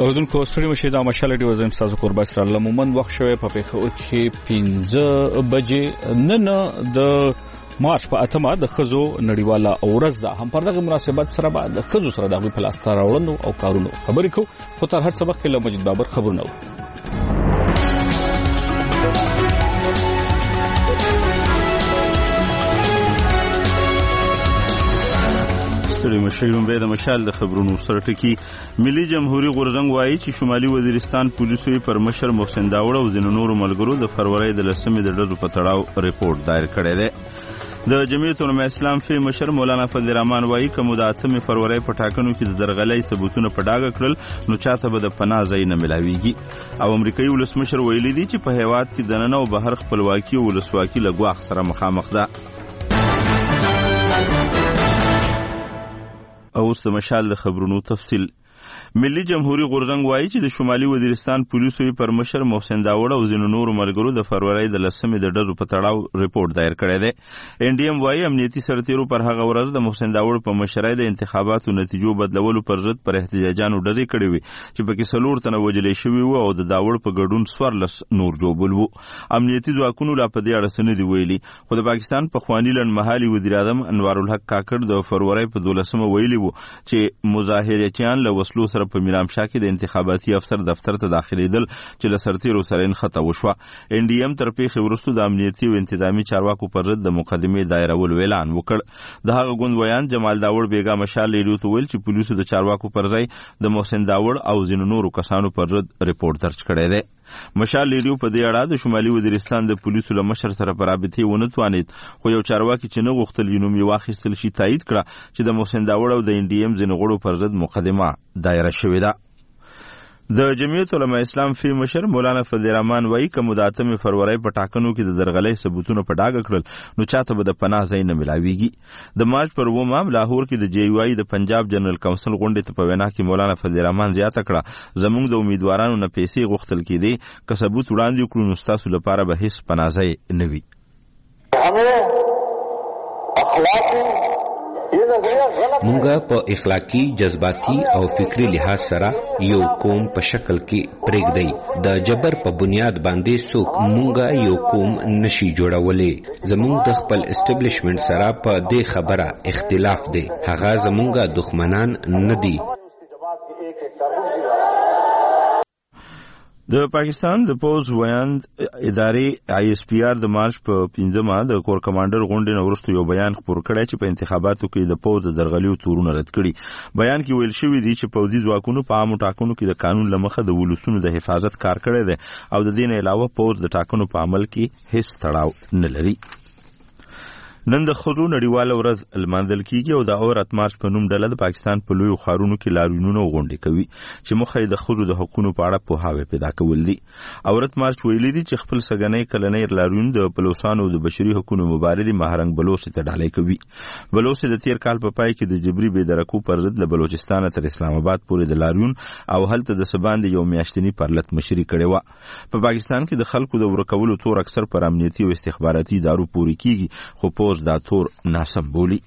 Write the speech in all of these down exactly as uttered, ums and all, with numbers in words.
اودونکو ستړي مشه دا مشاله دی وزم تاسو قربا سره الله مومن وخت شوی په پیښور کې پنځه بجې نن د مارچ په اتمه د خزو نړیواله اورز ده. هم پر دغه مناسبت سره بعد د خزو سره د پلاستر راوړنو او کارونو خبرې کو خو تر هر څه وخت له مجید بابر خبرونه و. ستړي مشرون به د مشال د خبرونو سره ټکی. ملي جمهوریت غورزنګ وایي چې شمالي وزیرستان پولیسو پر مشر محسن داوړ او ځینو نورو ملګرو د فروری د لسمې د ډزو په تړاو ریپورت دایر کړی دی. د جمعیت علماء اسلام فی مشر مولانا فضل الرحمن وایي کوم د اتمې فروری په ټاکنو کې د درغلۍ ثبوتونه په ډاګه کړل نو چاته به د پناه ځای نه ملاویږي. او امریکایي ولسمشر ویلي دی چې په هیواد کې دننه او بهر خپلواکي او ولسواکي له ګواښ سره مخامخ ده. او اوس د مشال د خبرونو تفصیل. ملي جمهوریت غورزنګ وایي چې د شمالي وزیرستان پولیسو پر مشر محسن داوړ او ځینو نورو ملګرو د فروری د لسمې د ډزو په تړاو ریپورت دایر کړی دی. ان ډي ام وایي امنیتي سرتیرو پر هغه ورځ د محسن داوړ په مشرۍ د انتخاباتو نتیجو بدلولو پر ضد پر احتجاجانو ډزې کړې وي چې پکې څلور تنه وژلې شوي وو او د داوړ په ګډون څوارلس نور جوبل وو. امنیتي ځواکونو لا په دې اړه څه نه دي ویلي خو د پاکستان پخواني لنډمهالي وزیر اعظم انوار الحق کاکړ د فروری په دولسمه ویلي وو چې مظاهرچیان له وسلو سره په میرامشاه کې د انتخاباتي افسر دفتر ته داخليدل چې له سرتیرو سره انخته وشوه. ان ډي ام تر پیښې وروسته د امنیتي او انتظامی چارواکو پر ضد د مقدمې دایرولو اعلان وکړ. د هغه ګوند ویان جمال داوړ بیګا مشال لیدو ته ویل چې پولیسو د چارواکو پر ځای د محسن داوړ او ځینو نورو کسانو پر ضد ریپورت درج کړی دی. مشال لیدو په دې اړه د شمالي وزیرستان د پولیسو له مشر سره په رابطې ونه توانید خو یو چارواکي چې نه غوښتل یې نوم یې واخیستل شي تایید کړه چې د محسن داوړ او د ان ډي ام ځینو غړو پر ضد مقدمه دایره شوې ده. د جمعیت علماء اسلام فی مشر مولانا فضل الرحمن وایي کوم د اتمې فروری په ټاکنو کې د درغلۍ ثبوتونه په ډاګه کړل نو چاته به د پناه ځای نه ملاویږي. د مارچ پر اوومه لاهور کې د جے یو آی د پنجاب جنرال کونسل غونډې ته په وینا کې مولانا فضل الرحمن زیاته کړه زموږ د امیدوارانو نه پیسې غوښتل کېدې که ثبوت وړاندې کړو نو ستاسو لپاره به هیڅ پناه ځای نه وي. مونږه په اخلاقی جذباتي او فکری لحاظ سره یو قوم په شکل کې پرېږدي. د جبر په بنیاد باندې څوک مونږه یو قوم نشي جوړولې. زمونږ د خپل اسټابلیشمنت سره په دې خبره اختلاف دی. هغه زمونږه دښمنان نه دي. د پاکستان د پوز ویاند ادارې آی اس پی آر د مارچ په پنځمه د کور کمانډر غونډې نه وروسته یو بیان خپور کړی چې په انتخاباتو کې د پوز د درغلیو تورونه رد کړي. بیان کې ویل شوی دی چې پوځي ځواکونو په عامو ټاکنو کې د قانون له مخه د ولسونو د حفاظت کار کړی دی او د دې نه علاوه پوز د ټاکنو په عمل کې هیڅ تړاو نه لري. نن د خزو نړیواله ورځ لمانځل کیږي او د اورت مارچ په نوم ډله د پاکستان په لویو ښارونو کې لاریونونه غونډې کوي چې موخه یې د خزو د حقوقو په اړه پوهاوی پیدا کول دي. اورت مارچ ویلي دي چې خپل سګنۍ کلنۍ لاریون د بلوچستان او د بشري حقوقو مبارز مهرنګ بلوچ ته ډالۍ کوي. بلوچ د تیر کال په پای کې د جبري بېدرکو پر ضد له بلوچستان تر اسلام آباد پورې د لاریون او هلته د سباند یو میاشتنی پرلط مشري کړې و. په پاکستان کې د خلکو د ورکولو تور اکثر پر امنیتي او استخباراتي ادارو پورې کیږي خو پوز دا تور ناسم بولی.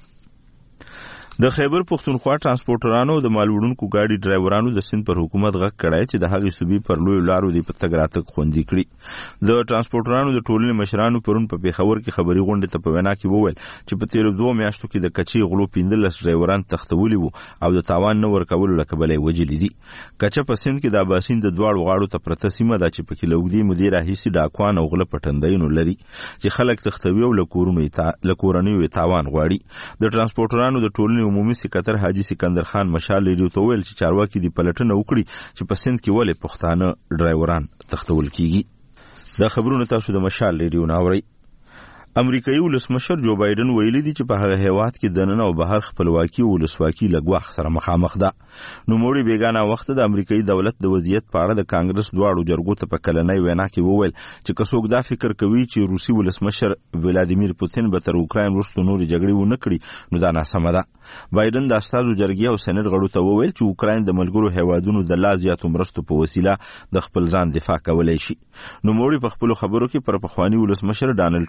د خیبر پختونخوا ترانسپورټرانو د مالوړونکو گاډي ډرایورانو د سند پر حکومت غږ کړای چې د هغې صوبې پر لوی لارو د پتګ راتګ خوندي کړي. د ترانسپورټرانو د ټولنې مشرانو پرون په پیښور کې خبري غونډې ته په وینا کې وویل چې په تیرو دوه میاشتو کې د کچې غلو پنځلس ډرایوران تختولي وو او د تاوان نه ورکولو له کبله یې وجلي دي. کچه په سند کې د اباسین د دواړو غاړو ته پرته سیمه ده چې پکې له اوږدې مودې راهیسې ډاکوان او غله پټندیانو لري چې خلک تختوي او له کورنیو یې تاوان غواړي. د ترانسپورټرانو د ټولنې عمومي سکرټر حاجی سکندر خان مشال لیدو ته ویل چې چارواکي دی پلټنه وکړي چې په سند کې ولې پښتانه ډرایوران تختول کیږي. دا خبرونه تاسو د مشال لیدو ناوړئ. امریکایي ولسمشر جو بایدن ویلي دی چې په هغه هیواد کې دننه او بهر خپلواکي او ولسواکي له ګواښ سره مخامخ ده. نوموړي بیګانه وخت د امریکایي دولت د وضعیت په اړه د کانګرس دواړو جرګو ته په کلنۍ وینا کې وویل چې که څوک دا فکر کوي چې روسي ولسمشر ولادیمیر پوتین به تر اوکراین وروسته نورې جګړې ونه کړي نو دا ناسمه ده. بایدن د استازو جرګې او سېنات غړو ته وویل چې اوکراین د ملګرو هیوادونو د لا زیاتو مرستو په وسیله د خپل ځان دفاع کولی شي. نوموړي په خپلو خبرو کې پر پخواني ولسمشر ډانلډ ټرمپ هم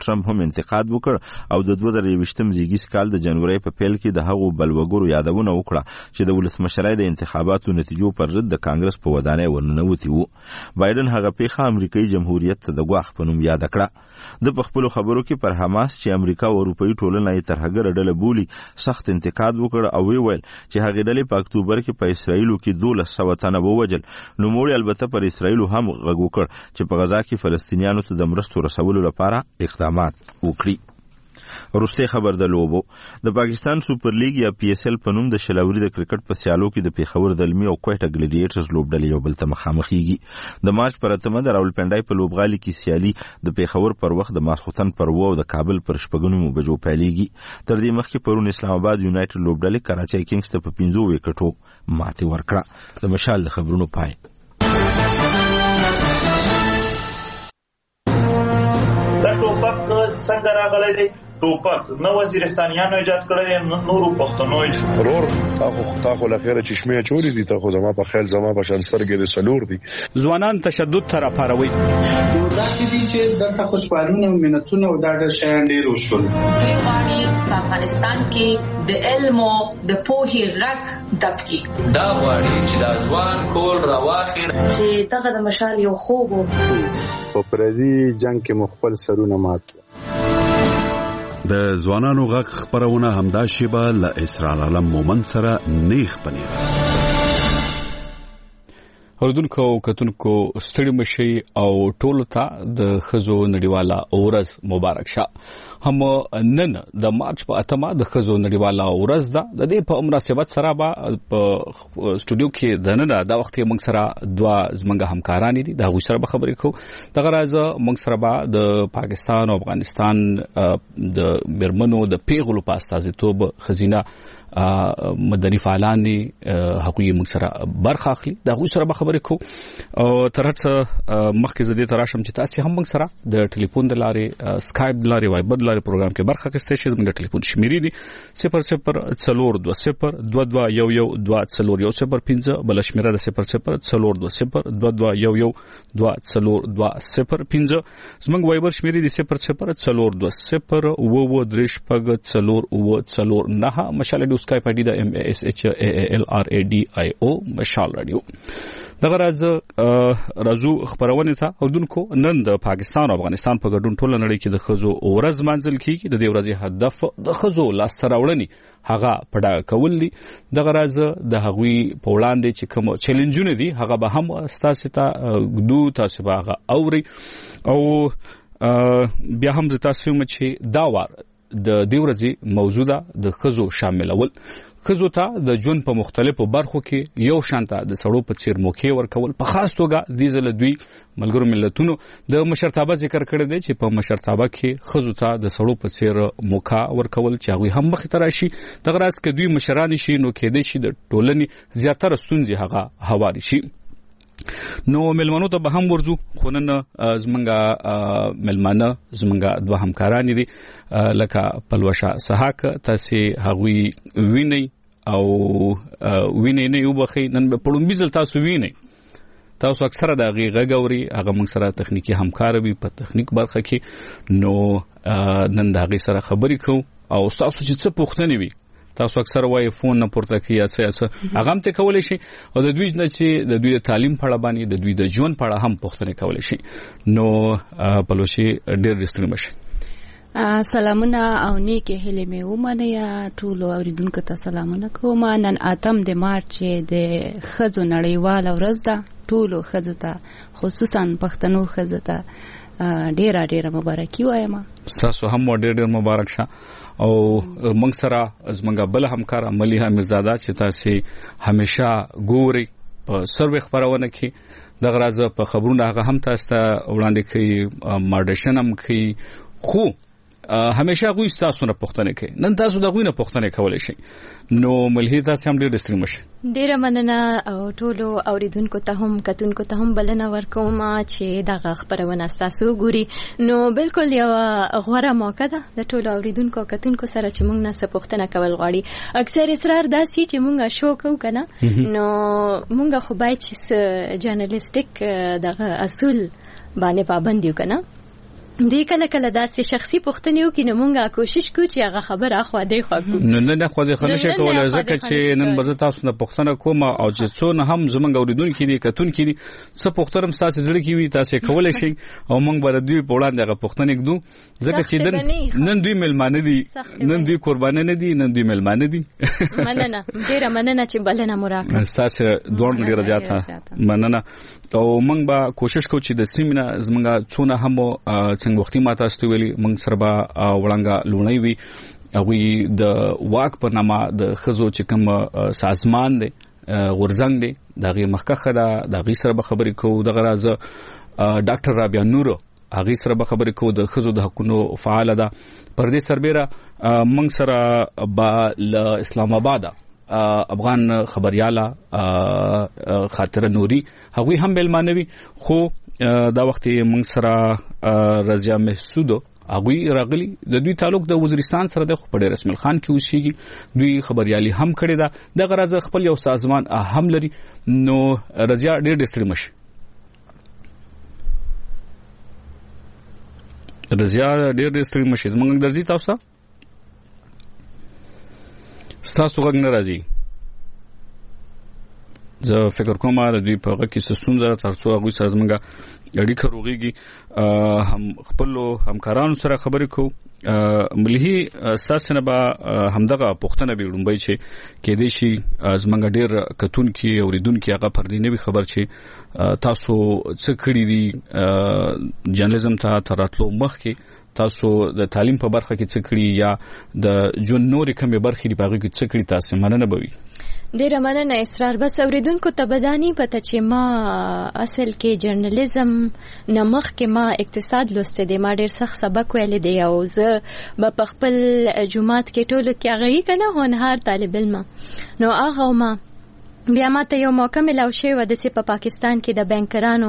انتقاد وکړ او د دوه زره یوویشتم زیږیز کال د جنوري په پیل کې د هغو بلوګرو یادونه وکړه چې د ولسمشرۍ د انتخاباتو نتیجو پر ضد د کانګرس په ودانۍ ورننوتي وو. بایدن هغه پیښه امریکایي جمهوریت ته د ګواښ په نوم یاد کړه. د خپل خبرو کې پر حماس چې امریکا او اروپאי ټولنه یې ترهګر ډله بولي سخت انتقاد وکړ او ویل چې هغه ډلې په اکتوبر کې په اسرایل کې دولس سوه تنه ووجل. نو موږ البته پر اسرایل هم غږ وکړ چې په غزا کې فلسطینیانو ته د مرستو رسولو لپاره اقدامات وکړي. وروسته خبر د لوبو د پاکستان سوپر لیګ یا پی ایس ایل په نوم د شلوري د کرکټ په سیالو کې د پیښور دلمي او کوټه ګلیډیټرز لوبډلې یو بل ته مخامخېږي. د مارچ پر اتمه د راولپنډای په لوبغالي کې سیالي د پیښور پر وخت د ماسختن پر وو او د کابل پر شپږمو بجو پیلېږي. تر دې مخکې پرون اسلام آباد یونایټډ لوبډلې کراچۍ کینګز ته په پنځو وکټو ماتې ورکړه. د مشال د خبرونو پای. دا ټوپک څنګه راغلی دی؟ ټوپک نه وزیرستانیانو ایجاد کړی، نورو پښتنو ورور تاخو تاخو لخيره چشمه چوری دي، تاخو زما په خیال زما په شان سرګې د سلور دي. ځوانان تشدد تر پاروي نو دا چې دي چې د خوشحالونه او منتونه او دا د شان ډیر وشول. غواړي په افغانستان کې د علم او د پوهې غږ دبکي. دا غواړي چې د ځوان کول راواخیر چې دغه د مشال یو خوب په پردي جنگ کې مخبل سرونه مات. د ځوانانو غږ خبرونه همدا شیبه له اسرار عالم مومن سره نیخ پنیر. اوردونکو کتونکو ستړي مشي او ټولو ته د خزو نړیواله ورځ مبارک شه. هم نن د مارچ په اتمه د خزو نړیواله ورځ ده. د دې په مناسبت سره به په سټوډیو کې د نن د وخت موږ سره دوا زمنګ همکاران دي د غوښ سره به خبرې کوو. دغه راز موږ سره به د پاکستان او افغانستان د برمنو د پیغلو په استازیتوب خزینه مدني فعالان حقوقي موږ سره برخه اخلي. د غوښ سره به خبرې کوو او تر څه مخکې زده تراشم چې تاسو هم موږ سره د ټلیفون د لارې سکایپ د لارې وایبر د لارې پروګرام کې برخه اخیستئ شئ. زموږ د ټلیفون شمیرې دي صفر صفر څلور دوه صفر دوه دوه یو یو دوه څلور یو صفر پنځه، بل شمیره د صفر صفر څلور دوه صفر دوه دوه یو یو دوه څلور دوه صفر پنځه. زموږ وایبر شمیرې دي صفر صفر څلور دوه صفر اووه اووه درې شپږ څلور اووه څلور نهه. مشال سکایپ آی ډی د ام اس ایچ ا ال ار ا ډی آی او مشال رادیو. دغه راز رازو خبرونه ته اوردونکو نن د پاکستان او افغانستان په ګډون ټول نړۍ کې د خزو ورځ منځل کیږي. د دې ورځې هدف د خزو لاس راوړنی هغه پډا کول دي. دغه راز د هغوی په وړاندې چې کوم چیلنجونه دي هغه به هم ستاسو ته ګدو تاسو به هغه اوري او بیا هم تاسو هم چې دا وار د دې ورځې موضوع ده د خزو شاملول. خزو ته د ژوند په مختلفو برخو کې یو شانته د سړو په څیر موقع ورکول. په خاص توګه د ځل دوی ملګرو ملتونو د مشرتابه ذکر کړی دی چې په مشرتابه کې خزو ته د سړو په څیر موقع ورکول چې هغه هم مخ ته راشي. دغه راز کې دوی مشران شي نو کېدې شي د ټولنې زیاتره ستونزې هغه هواري شي. نو ملمنو ته به هم ورځو خو نن زمونږه ملمانه زمونږه دوه همکاران دي لکه پلوشا سحاق تاسو هغوی ویني او ویني نه یو بخي نن په پړومبي ځل تاسو ویني. تاسو اکثره د غیغه غوري هغه موږ سره تخنیکی همکار وي په تخنیک برخه کې. نو نن دا غي سره خبرې کوو او تاسو چې څه پوښتنه وي تاسو اکثر وای فون نه پورته کیږي څه هغه هم ته کولای شي او د دوی نه چې د دوی د تعلیم په اړه باندې د دوی د ژوند په اړه هم پوښتنه کولای شي. نو پلوشي ډېر رښتینی مشه. سلامونه او نیکه هلې مې ومنه ټول اوریدونکو ته سلامونه کوم. نن اتم د مارچ د خزو نړیواله ورځ ده. ټول خزو ته خصوصا پښتنو خزو ته ډیره ډیره مبارکي وایم. تاسو هم ډیر ډیر مبارک شه. او موږ سره زمونږ بل همکار ملیحه میرزاده چې تاسو همیشه ګوري په سروي خبرونه کې دغه راز په خبرونه هغه هم تاسو ته وړاندې کوي ماډیشن هم کوي خو همیشه غوي تاسو نه پوښتنه کوي. نن تاسو د غوي نه پوښتنه کولای شئ. نو ملهي تاسو هم ډېر ستړي مشه. ډېر مننه او ټولو اوریدونکو ته هم کتونکو ته هم بلنه ورکوم چې دغه خبرونه تاسو ګوري. نو بالکل یو غوړه موقع ده د ټولو اوریدونکو کتونکو سره چې موږ نه څه پوښتنه کول غواړي. اکثر اصرار داسي چې موږ شو کوو کنه نو موږ خو باید چې جرنالستیک دغه اصول باندې پابند یو کنه. دې کله کله داسې شخصي پوښتنې وکړي نو موږ کوشش کوو چې هغه خبره اخوا دی خوا کوو نه نه خو دې خلک کولای ځکه چې نن به تاسو نه پوښتنه کوم او چې څونه هم زمونږ اوریدونکو دي کتونکو دي څه پوښتنه تاسو زړه کې وي تاسو کولای شئ او موږ به دوی په وړاندې هغه پوښتنه کوو ځکه چې نن دوی ملمانه دي نن دوی قربانه نه دي نن دوی ملمانه دي مننه ډیره مننه چې بلنه مو راکړه تاسو دوه ډیره زیاته مننه او موږ به کوشش کوو چې د سیمینه زمونږ څونه هم څنګه وختي ماته استویلی موږ سره به وړاندې لونی وي او د واک په نامه د خزو چې کوم سازمان دی غورزنګ دی دغه مخکخه دا دغه سره به خبرې کوو دغه راز ډاکټر رابعه نور هغه سره به خبرې کوو د خزو د حقوقو فعال ده پر دې سربېره موږ سره به ل اسلام آباد افغان خبرياله خاطر نوري هغه هم بلمانوي خو دا وخت موږ سره رضیا محسود هغه راغلي د دوی تعلق د وزیرستان سره د خپل رسمل خان کې اوسېږي دوی خبريالي هم کړی دا د غرض خپل یو سازمان هم لري نو رضیا ډېر ډېر ستړي مشي رضیا ډېر ډېر ستړي مشي زمونږ درځي تاسو تاسو غږ نه راځي زه فکر کوم دا دوی په هغه کې ستونزه ترڅو هغه سره زمونږ اړیکه روغيږي هم خپل همکارانو سره خبرې کوو ملي اساسنه به همدغه پښتنه به وړومبي چې کې دې شي زمونږ ډېر کتونکو اوریدونکو هغه پر دې نوي خبر چې تاسو څه کړی دي جرنالیزم ته تراتلو مخ کې تاسو د تعلیم په برخه کې څه کړی یا د جون نورې کومه برخه دی په هغه کې څه کړی تاسو مننه بوي ډیره مننه اسرار بس اوریدونکو ته بدانی پته چې ما اصل کې جرنالیزم نمخ کې ما اقتصاد لوسته دي ما ډیر سخت سبق ویل دي او زه په خپل جمعات کې ټولو کې هغه کنه هنر طالب علم نو هغه ما بیا ماته یو موقع ملاو شوی و د سي په پاکستان کې د بانکرانو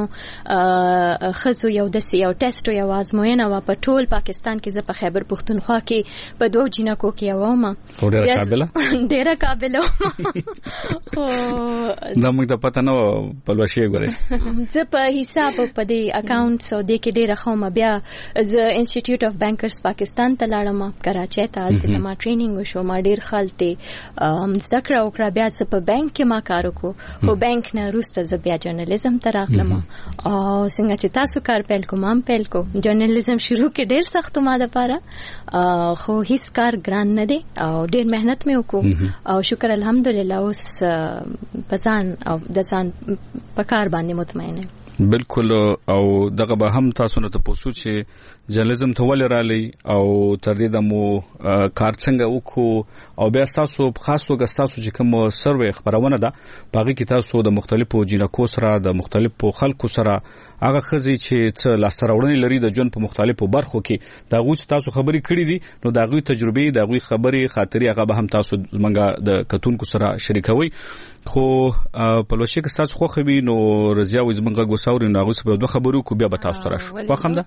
خزو یو د سي یو ټیسټ یو آزموینه و په ټول پاکستان کې زه په خیبر پښتونخوا کې په دوه جنکو کې یو ما ډیره قابله ډیره قابله خو دا موږ ته پته نه په لوشي غوړې زه په حساب په دې اکاونټ سو د کې ډیره خو ما بیا زه انسټیټیوټ اف بانکرز پاکستان ته لاړم کراچۍ ته د سما ټریننګ وشو ما ډیر خالتي ذکر او کړ بیا څه په بانک کې ما کار وکړو خو بانک نه روسته ز بیا جرنالیزم ته راغلم او څنګه چې تاسو کار پیل کوم هم پیل کو جرنالیزم شروع کې ډیر سخت ما ده پاره خو هیڅ کار ګران نه دی او ډیر مهنت مې وکړو او شکر الحمدلله اوس پسان او د ځان په کار باندې مطمئنه بالکل او دغه به هم تاسو نه تاسو چې جرنالیزم ته ول رالي او تر دې د مو کار څنګه وکړو او بیا تاسو خاص توګه تاسو چې کوم سروې خبرونه ده پاږي کې تاسو د مختلفو جنکو سره د مختلفو خلکو سره هغه خزي چې څه لاسراوړنې لري د جون په مختلفو برخو کې دا غوښ تاسو خبرې کړې دي نو دا غوي تجربه دا غوي خبرې خاطري هغه به هم تاسو منګه د کتونکو سره شریکوي خو په لوشي کې تاسو خو خبي نو رضیا وزمنګه ګوساوري نو هغه په دوه خبرو کو بیا به تاسو سره شو خو هم ده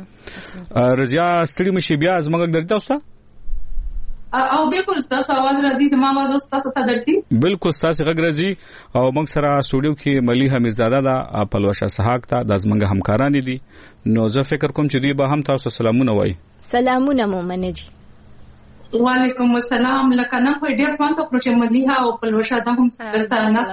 رضیا ستړي مشي بیا زمنګه درته تاسو او بالکل تاسو आवाज راځي د ما आवाज تاسو ته درځي بالکل تاسو غږ راځي او موږ سره سټوډیو کې ملي حمیدزاده دا پلوشه سحاق ته د زمنګ همکاران دي نو زه فکر کوم چې دوی به هم تاسو سلامونه وایي سلامونه مومنه جی وعلیکم السلام لکه نه په ډیر خوان ته پروچ مليها او پلوشه ده هم سره ناس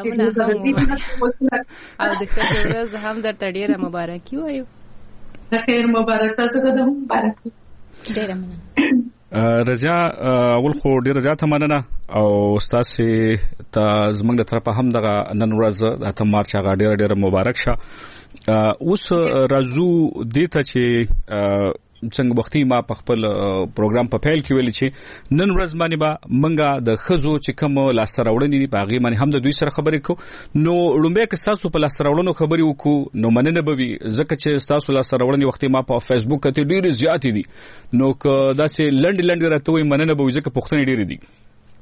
کې او د کډورز هم درته ډیره مبارکي وایو خیر مبارک تاسو ته هم مبارکي ډیره مننه رضیا اول خو ډیره زیاته مننه او استاد سي ته زمنګ د طرفه هم دغه نن ورځ د اتم مارچ هغه ډیره ډیره مبارک شه اوس راځو دته چې څنګه وختي ما په خپل پروګرام په پیل کې ویل چې نن ورځ باندې با منګه د خزو چې کوم لاسراوړنې دي باغې باندې هم د دوی سره خبرې کو نو لومبه کې تاسو په لاسراوړنو خبرې وکړو نو مننه به وي ځکه چې تاسو لاسراوړنې وختي ما په فیسبوک کې ډېر زیات دي نو که داسې لند لند راته وي مننه به وي ځکه پښتنې ډېر دي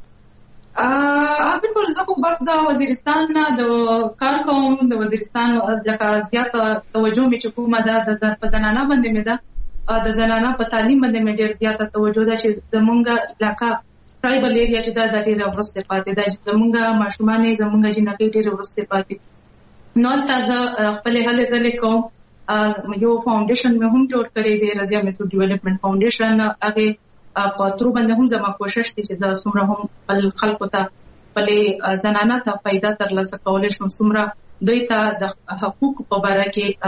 ا بالکل زه خو بس د وزیرستان نه د کار کوم د وزیرستان لکه زیات توجه مې کومه ده د زنانه باندې مې ده د زنانه په تعلیم باندې مې ډېر زیاته توجه ده چې زمونږ علاقہ ټرایبل ایریا چې دا د ډېر ورسته پاتې ده چې زمونږ ماشومان زمونږ جنکې ډېر ورسته پاتې نو تاسو خپل هله ځلې کوم یو فاونډیشن مې هم جوړ کړی دی رضیا میسود ډیولپمنٹ فاونډیشن. هغه په تر باندې هم زما کوشش دي چې دا څومره هم بل خلکو ته بلې زنانه ته فائدہ ترلاسه کولای شم، څومره دوی ته د حقوق په اړه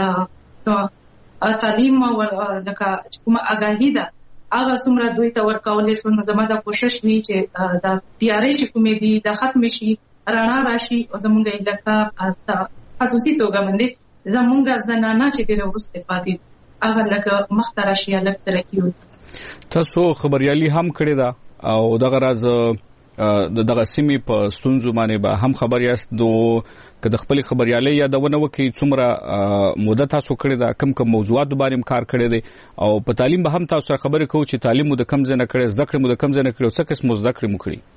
کې تعلیم او لکه کومه آگاهی ده هغه څومره دوی ته ورکولای شم. زما دا کوشش وی چې دا تیاری چې کومې دي د ختم شي، رڼا راشي او زموږ علاقہ خصوصي توګه باندې زموږ زنانه چې ډېر ورسته پاتې هغه لکه مختار شي الګ ترقی وي. تاسو خبريالي هم کړی دا او دغه راز د دغه سیمې په ستونزو باندې به هم خبر یاست دو که د خپل خبريالي یادونه وکي څومره موده تاسو کړی دا کم کم موضوعات باندې کار کړی دي او په تعلیم به هم تاسو سره خبرې کوو چې تعلیم مو د کم ځای نه کړی، زده کړې مو د کم ځای نه کړی او څه قسم زده کړې مو کړی.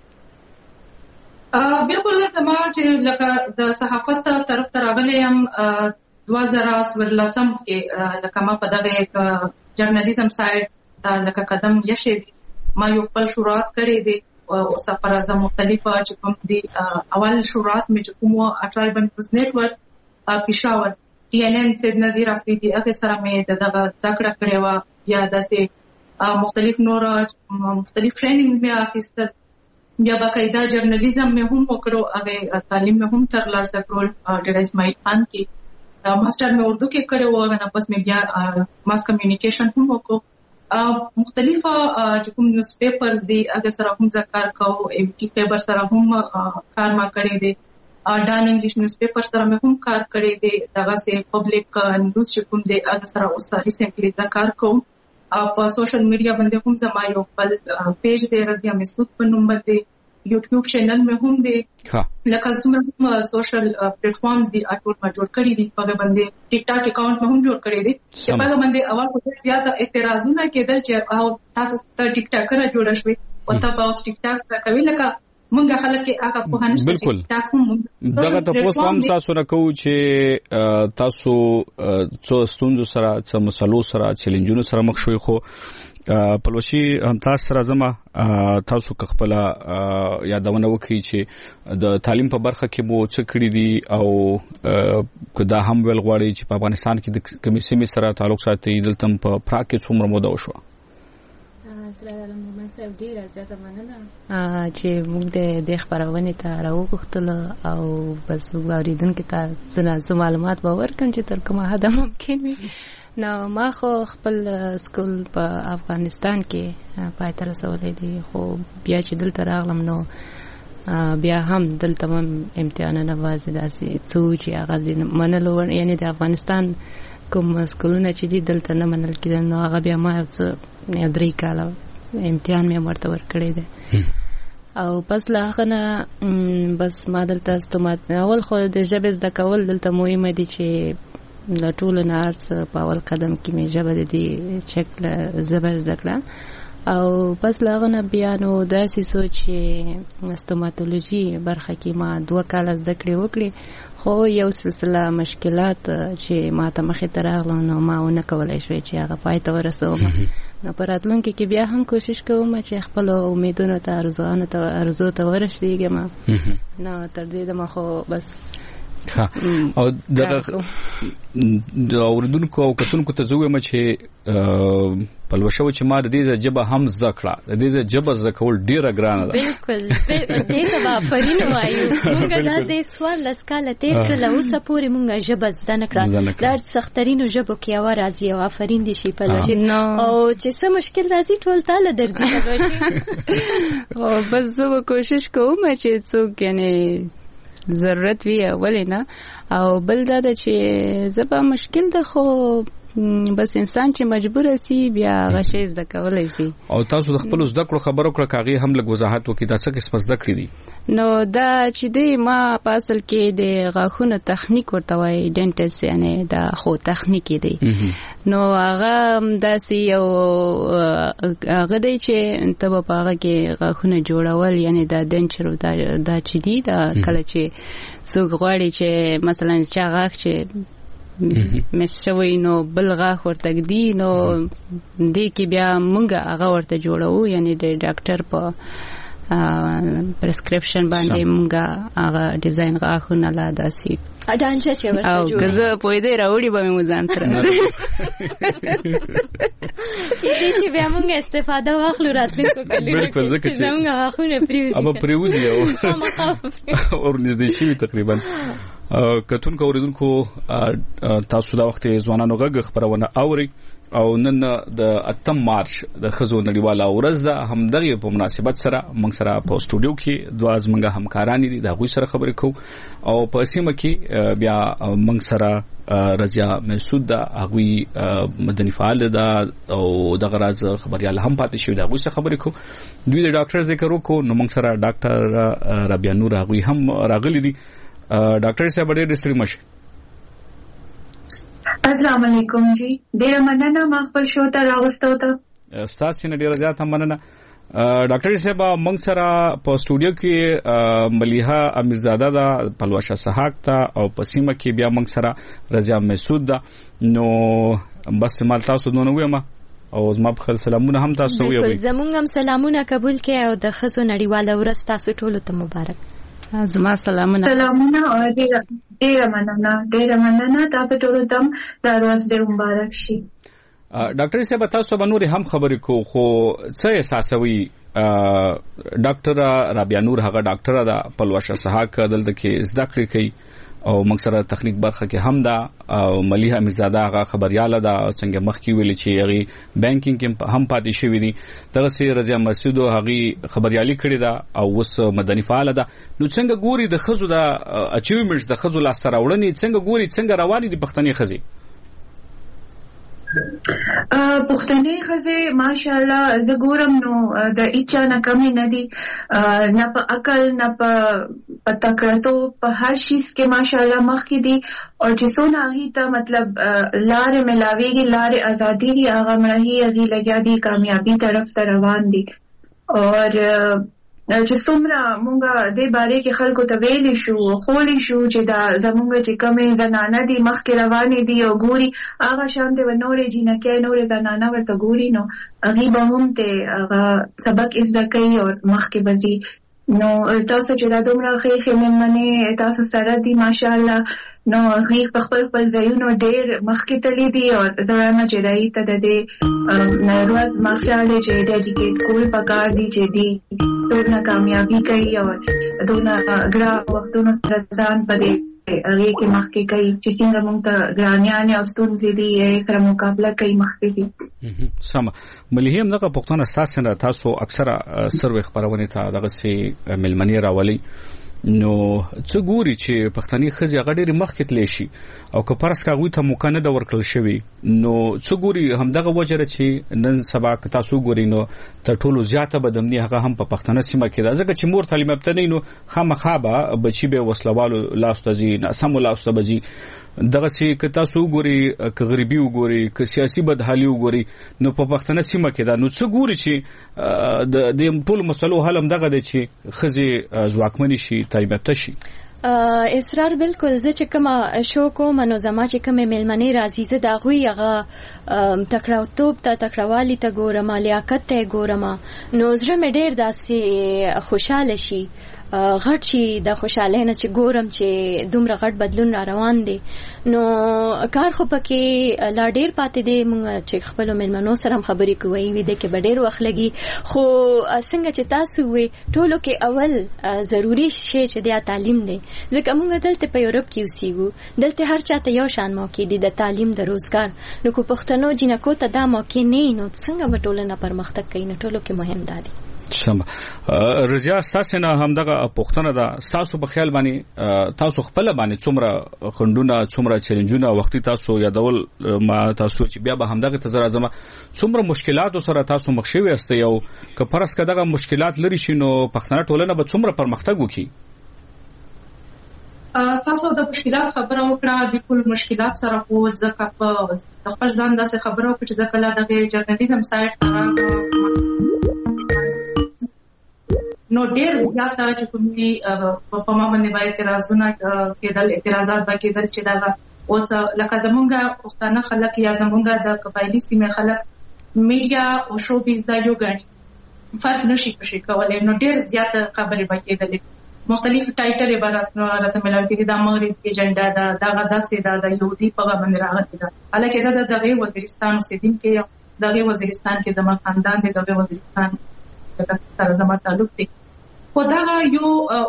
بالکل زما چې لکه د صحافت طرف ته راغلی یم دوه زره څوارلسم کې لکه ما په دغه جرنالیزم سایډ دا لکه قدم یشي ما یو خپل شروعات کړی دی او سفر اعظم مختلفه چې کوم دي اول شروعات مې چې کوم اټرای بن پوز نیټورک پېښور ټي ان ان سید نذیر افریدي هغه سره مې دغه تکړه کړې و یا داسې مختلف نور مختلف ټریننګ مې اخیستل، بیا باقاعده جرنالیزم مې هم وکړو، هغه تعلیم مې هم ترلاسه کړل ډېر اسماعیل خان کې، ماستر مې اردو کې کړو او هغه پس مې بیا ماس کمیونیکیشن هم وکړو. مختلفه چې کوم نیوز پیپرز دي هغه سره هم ذکر کوو، ام ټي خیبر سره هم کار ما کړی دی، ډان انګلیش نیوز پیپر سره مې هم کار کړی دی، دغه سه پبلک نیوز چې کوم دی هغه سره اوس ریسنټلی ذکر کوم. په سوشل میډیا باندې هم زما یو خپل پیج دی رضیا میسود په نوم باندې، یوټیوب چینل مې هم دی، لکه څومره سوشل پلیټ فارمز دي اټول ما جوړ کړی دي، په باندې ټیک ټاک اکاونټ مې هم جوړ کړی دي چې په باندې اول خو زیاته اعتراضونه کېدل چې او تاسو ته ټیک ټاک نه جوړ شوي او تاسو اوس ټیک ټاک کوي، لکه مونږه خلک کې هغه په هنځ بالکل دغه تاسو هم تاسو نه کوو چې تاسو څو ستونزو سره څو مسلو سره چیلنجونو سره مخ شوي، خو پلوشي هم تاسو سره زما تاسو خپل یادونه وکړي چې د تعلیم په برخه کې مو څه کړی دي او کدا هم ول غواړي چې په افغانستان کې د کمیسیمي سره تعلق ساتي دلته په پراک کې څومره موده وشو. سره مومن صاحب ډیره زیاته مننه چې موږ د خبرونه ته راوغختل او بس وګوریدونکو ته څه معلومات به ورکړم چې تر کومه حد ممکن وي. نو ما خو خپل سکول په افغانستان کې پای ته رسولې دي، خو بیا چې دلته راغلم نو بیا هم دلته هم امتحانونه وازه داسې څو چې هغه منلو یعنی د افغانستان کوم سکولونه چې دي دلته نه منل کېدل، نو هغه بیا ما څه درې کاله امتحان مې ورته ورکړی دی او پس لا هغه نه بس ما دلته استمات اول خو د ژبې زده کول دلته مهمه دي چې د ټولو نه ارڅ په اول قدم کې مې ژبه د دې چک له زبر زده کړه او پس لا هغه نه بیا نو داسې سوچ چې استوماتولوژي برخه کې ما دوه کاله زده کړې وکړې، خو یو سلسله مشکلات چې ما ته مخې ته راغلل نو ما ونه کولی شوی چې هغه پای ته ورسوم. نو په راتلونکي کې بیا هم کوشش کوم چې خپل امیدونو ته ارزوانه ته ارزو ته ورسېږم. نو تر دې دمه خو بس او دغه د اوردونکو او کتونکو ته زویم چې پلوشو چې ما د دې ژبه هم زده کړه، د دې ژبه زده کول ډیره ګرانه ده. بالکل دې ته به فرین وایو موږ دا د سوال لسکاله تیر کړل اوس پورې موږ ژبه زده نه کړه، دا سخترینو ژبو کې یو راځي او افرین دي شي پلوشي او چې څه مشکل راځي ټول تعالی درځي او بس زه کوشش کوم چې څوک یعنی ضرورت وی اولینا او بل دا چې زبا مشکل ده، خو بس انسان چې مجبور سي بیا غشي زده کولای شي. او تاسو د خپل زده کړو خبرو کړه کاغي هم لږ وضاحت وکړئ دا څه قسم زده کړی دي. نو دا چې دی ما په اصل کې د غاښونو تخنیک ورته وایي ډنټس یعنی دا خو تخنیک دی. نو هغه داسې یو هغه دی چې ته په هغه کې غاښونه جوړول یعنی دا ډنچر دا دا چې دی دا کله چې څوک غواړي چې مثلا چا غاښ چې مس شوی نو بل غاښ ورته ګدي نو دې کې بیا مونږ هغه ورته جوړو یعنی د ډاکټر په پرسکرپشن باندې مونږه هغه ډیزاین غاښونه لا داسي اډانچا چې ورته او غزه په دې راوړي به مو ځان سره دې شي بیا مونږ استفاده واخلو راتلونکو کلونو بالکل ځکه چې مونږ غاښونه پریوزي ابا پریوزي او ورنږدې شي تقریبا کتون کو اوریدونکو تاسو دا وخت ځوانانو غږ خبرونه اوري او نن د اتم مارچ د خزو نړیواله ورځ ده همدغه په مناسبت سره موږ سره په سټوډیو کې دوه زمونږ همکاران دي د غوي سره خبرې کوو او په سیمه کې بیا موږ سره رضیا مسعود دا غوي مدني فعال ده او دغه راز خبريال هم پاتې شوی دا غوي سره خبرې کوو دوی د ډاکټر ذکر وکړو نو موږ سره ډاکټر ربيع نور غوي هم راغلي دي ډاکټر صاحب ډېر ستړي مشه السلام علیکم جی ډیر مننه ما خپل شو ته راوستو ته استاد سینه ډیر زیات مننه ډاکټر صاحب موږ سره په سټوډیو کې ملیحه امیرزاده دا پلوشه سحاق تا او پسیمه کې بیا موږ سره رضیا مسعود دا نو بس مال تاسو نو ویما او زما په خل سلامونه هم تاسو ویوي زمونږ هم سلامونه قبول کړئ او د خزو نړیواله ورځ تاسو ټول ته مبارک زما سلامونه سلامونه او ډیر ډیر مننه ډیر مننه تاسو ټول ته دا ورځ ډیر مبارک شي ډاکټر صاحب تاسو باندې هم خبرې کو خو څه احساسوي ډاکټر ربيع نور هغه ډاکټر دا پلوشه سحاق دلته کې زده کړې کوي او موږ سره تخنیک برخه کې هم دا او ملیحه امیرزاده هغه خبرياله دا څنګه مخکې ویل چې هغه بانکینګ کې هم پاتې شوی دي دغه سي رضیا مسعود هغه خبريالي کړی دا او اوس مدني فعال ده نو څنګه ګوري د خزو دا اچیومنټس د خزو لاس سره وړنی څنګه ګوري څنګه رواني دي پښتني خزي پښتني خزه ماشاءالله زه ګورم نو د اچا نه کمی نه دي نه په عقل نه په پتاکړتو په هر شیز کې ماشاءالله مخ کې دي او چې څونه هغه ته مطلب لارې ملاويږي لارې ازادي هغه مړهي هغه لګیا دي کامیابی طرف ته روان دي اور چې څومره مونږه د باره کې خلکو ته ویلې شو خولې شو چې دا زمونږ چې کومې زنانه دي مخکې روانې دي او ګوري هغه شان ته ونورې جنکې نورې زنانه ورته ګوري نو هغه به هم ته هغه سبق زده کوي او مخکې بځي نو تاسو چې دا دومره ښه ښه مېرمنې تاسو سره دي ماشاءالله نو هغه په خپل خپل ځایونو ډېر مخکې تللي دي او درانه چې دای ته د دې نړیوال ماشاءالله چې ډیډیکیټ کول پکار دي چې دي دونه کامیابی کوي او دونه ګرا وختونو سره ځان پدې هغه کې مخکې کوي چې څنګه موږ ته ګرانیان او ستونزې دي سره مقابله کوي مخکې دي سم ملهم دغه پښتون اساس نه تاسو اکثره سروي خبرونه ته دغه سي ملمنی راولي نو څه ګوري چې پښتني خزي غډېر مخکې تللی شي او که پرس کاغوي ته موقع نه د ورکړل شوی نو څه ګوري همدغه وجره چې نن سبا تاسو ګوري نو تر ټولو زیاته بدمني هغه هم په پښتنه سیمه کې ده ځکه چې مور تعلیم یافته نه نو خامخابه بچي به وسلوالو لاستازي سم لاستبزي دغه سي که تاسو ګوري که غریبي وګوري که سیاسي بدحالي وګوري نو په پښتنه سیمه کې ده نو څه ګوري چې د د ټول مسلو حل هم دغه دي چې خزي ځواکمني شي تایبته شي اسرار بالکل زه چې کوم شو کوم نو زما چې کوم ملمنې راځي زه دا غوي هغه تکړه توپ ته تکړهوالي ته ګورم لیاقت ته ګورم نو زړه مې ډېر داسې خوشاله شي غټ شي د خوشاله نه چې ګورم چې دومره غټ بدلون را روان دي نو کار خو پکې لا ډېر پاتې دي موږ چې خپل ملمنو سره خبرې کوي وي د کې ډېر وخت لګي خو څنګه چې تاسو وي ټولو کې اول ضروری شی چې د تعلیم دی ځکه موږ دلته په یورپ کې اوسېږو دلته هر چاته یو شان موقع دي د تعلیم د روزګار نو کو پښتنو جنکو ته دا موقع نه نو څنګه به ټولنه پرمختګ کوي نو ټولو کې مهم دی سم رضیا ساسنه همدغه پښتنه دا تاسو په خیال باندې تاسو خپل باندې څومره خندونه څومره چیلنجونه وختي تاسو یادول ما تاسو چې بیا به همدغه تزر اعظم څومره مشکلات سره تاسو مخ شوي است یو که پرس کداغه مشکلات لري شنو پښتنه ټولنه به څومره پرمختګ وکړي تاسو د مشکلات خبره وکړه د ټول مشکلات سره خو ځکه په خپل ځان داسې خبره وکړه چې ځکه لا د جرنالیزم سایت نو ډېر زیاته چې کومي په ما باندې باید اعتراضونه کېدل اعتراضات به کېدل چې دا اوس لکه زمونږه پښتانه خلک یا زمونږه د قبایلی سیمه خلک میډیا او شو بیز دا یو غني فرق نشي پشي کولای نو ډېر زیات خبرې وکړي مختلف ټایټل عبارت نو راته ملاوي کې د مغرب ایجنډا دا دغه داسې دا د یهودي په باندې راغلی دا الکه دا دغه وزیرستان اوسیدل کې دغه وزیرستان کې د خاندان دی دغه وزیرستان سره زما تعلق دی خو دا یو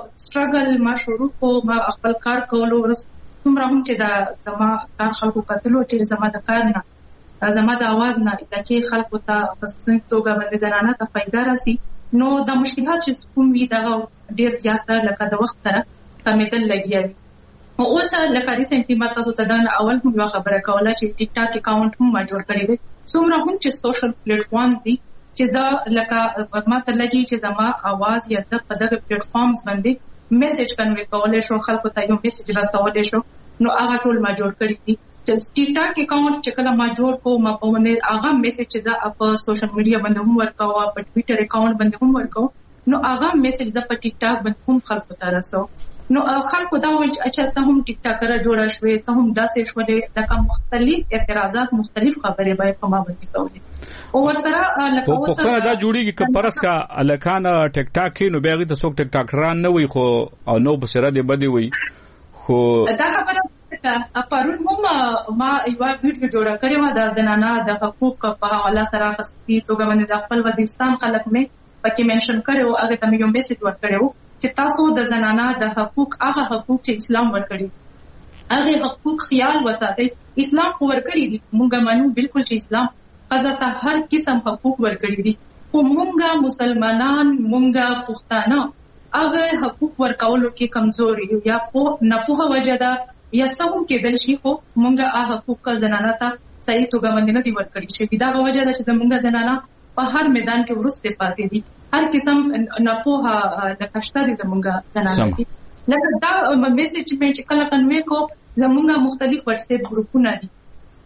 سټرګل ما شروع کو ما خپل کار کولو ورس کومره هم چې دا زما کار خلکو کتلو چې زما د کار نه زما د आवाज نه لکه خلکو ته خصوصي توګه باندې زنانه ته فائدہ راسي نو د مشکلات چې کوم وی دا ډیر زیات لکه د وخت سره کمیدل لګیږي او اوس لکه ریسنټلی ما تاسو ته دا اول هم یو خبره کوله چې ټیک ټاک اکاونټ هم ما جوړ کړی دی څومره هم چې سوشل پلیټ فارم دي چې دا لکه ما ته لګي چې زما आवाज یا د په دغه پلیټ فارمز باندې میسج کنوي کولای شو خلکو ته یو میسج رسولای شو نو هغه ټول ما جوړ کړی دي چې ټیک ټاک اکاونټ چې کله ما جوړ کو ما په باندې هغه میسج دا په سوشل میډیا باندې هم ورکاو په ټوئیټر اکاونټ باندې هم ورکاو نو هغه میسج د په ټیک ټاک باندې هم خلکو ته رسو نو خلکو دا وایي چې اچھا ته هم ټیک ټاکر جوړه شوې ته هم داسې شولې لکه مختلف اعتراضات مختلف خبرې به په ما باندې کولې او ورسره لکه اوس په دا جوړیږي چې پرس کا الکان ټیک ټاک کې نو بیاغي ته څوک ټیک ټاکران نه وي خو او نو بسره دی بدی وي خو دا خبره پرون هم ما یو ویډیو جوړه کړې و د زنانه د حقوق په حواله سره خصوصي توګه باندې د خپل وزیرستان خلک مې پکې منشن کړو هغه ته مې یو میسج ورکړو چې تاسو د زنانه د حقوق هغه حقوق چې اسلام ورکړي هغه حقوق خیال وساتئ اسلام خو ورکړي دي موږ مانو بالکل چې اسلام قضا ته هر قسم حقوق ورکړي دي خو موږ مسلمانان موږ پښتانه هغه حقوق ورکولو کې کمزوري یا په نه په وجه ده یا څو کې دل شي خو مونږه هغه حقوق زنانه ته صحیح توګه باندې نه دی ورکړي چې دا وجه ده چې مونږه زنانه په هر میدان کې ورسته پاتې دي هر قسم نه په لکشته دي مونږه زنانه لکه دا میسج چې کله کنوي کو زمونږه مختلف واتس اپ ګروپونه دي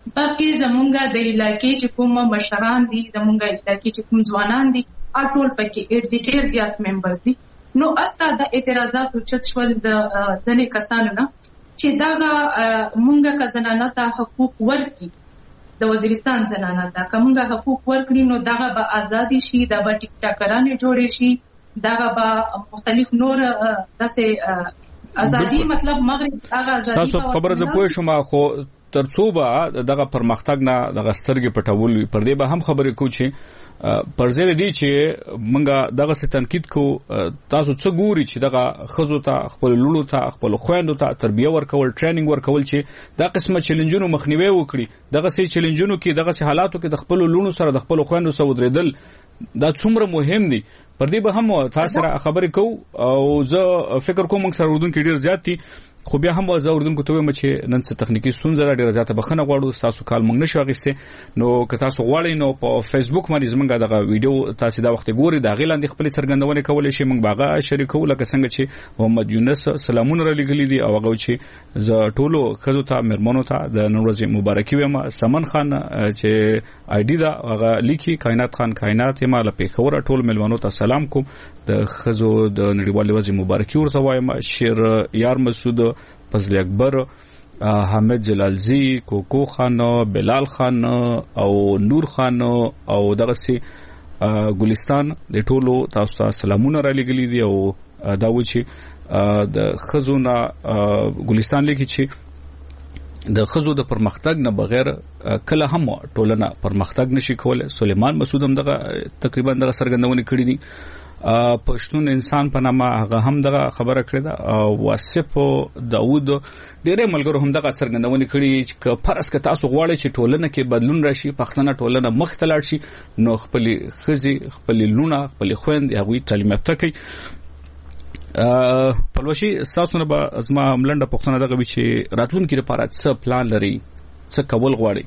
پکې زمونږه د علاقې چې کوم مشران دي زمونږه علاقې چې کوم ځوانان دي ټول پکې ډېر زیات ممبرز دي نو اته د اعتراضات او چت شول د ځنې کسانو نه چې دا مونږه که زنانه ته حقوق ورکړي د وزیرستان زنانه ته که مونږه حقوق ورکړي نو دغه به ازادي شي دا به ټیک ټاکرانې جوړې شي دغه به مختلف نور داسې ازادي مطلب مغرب هغه ازادي تاسو خبره زه پوه شوم خو ترڅو به دغه پرمختګ نه دغه سترګې پټول وي پر دې به هم خبرې کوو چې پرځل دي چې مونږه دغه ست تنقید کو تاسو څه ګوري چې دغه خزو ته خپل لولو ته خپل خويندو ته تربیه ورکول ټریننګ ورکول چې دا قسمه چیلنجونو مخنیوي وکړي دغه سي چیلنجونو کې دغه سي حالاتو کې د خپل لولو سره د خپل خويندو سره ودرېدل دا څومره مهم دي پر دې به هم تاسو سره خبرې کوو او زه فکر کوم موږ سره وردون کې ډیر زیات دي خو بیا هم زه اردن کو ته وایم چې نن څه تخنیکی ستونزه ډیره زیاته بخنه غواړو تاسو کال مونږ نشو اغسته نو که تاسو غواړئ نو په فیسبوک باندې زمونږ دغه ویډیو تاسو دا وخت ګوري دا غیلاندې خپل څرګندونه کولای شي مونږ باغه شریکو لکه څنګه چې محمد یونس سلامونه را لګلی دي او هغه چې ز ټولو خزو ته مرمنو ته د نوروز مبارکي وایم سمن خان چې آی ډی دا هغه لیکي کائنات خان کائنات ما له پیښور ټول ملمنو ته سلام کوم د خزو د نړیوال ورځ مبارکي ورته وایم شیر یار مسعود فضل اکبر حامد جلالزی کوکو خان بلال خان او نور خان او دغه سي ګلستان د ټولو تاسو ته سلامونه را لګلی دي او دا و چې د خزونه ګلستان لیکي چې د خزو د پرمختګ نه بغیر کله هم ټولنه پرمختګ نشي کولای سليمان مسعود هم دغه تقریبا دغه سرګندونه کړی دي پښتون انسان په نامه هغه هم دغه خبره کړې ده واصف داوود ډېر ملګرو هم دغه څرګندونه کړې چې فرض ک تاسو غواړئ چې ټولنه کې بدلون راشي پښتنه ټولنه مخ ته لاړ شي نو خپل خزي خپل لونه خپل خويند هغه تعلیم یافته کوي پلوشي تاسو نه به ازما ملنده پښتنه دغه چې راتلونکي لپاره څه پلان لري څه کول غواړي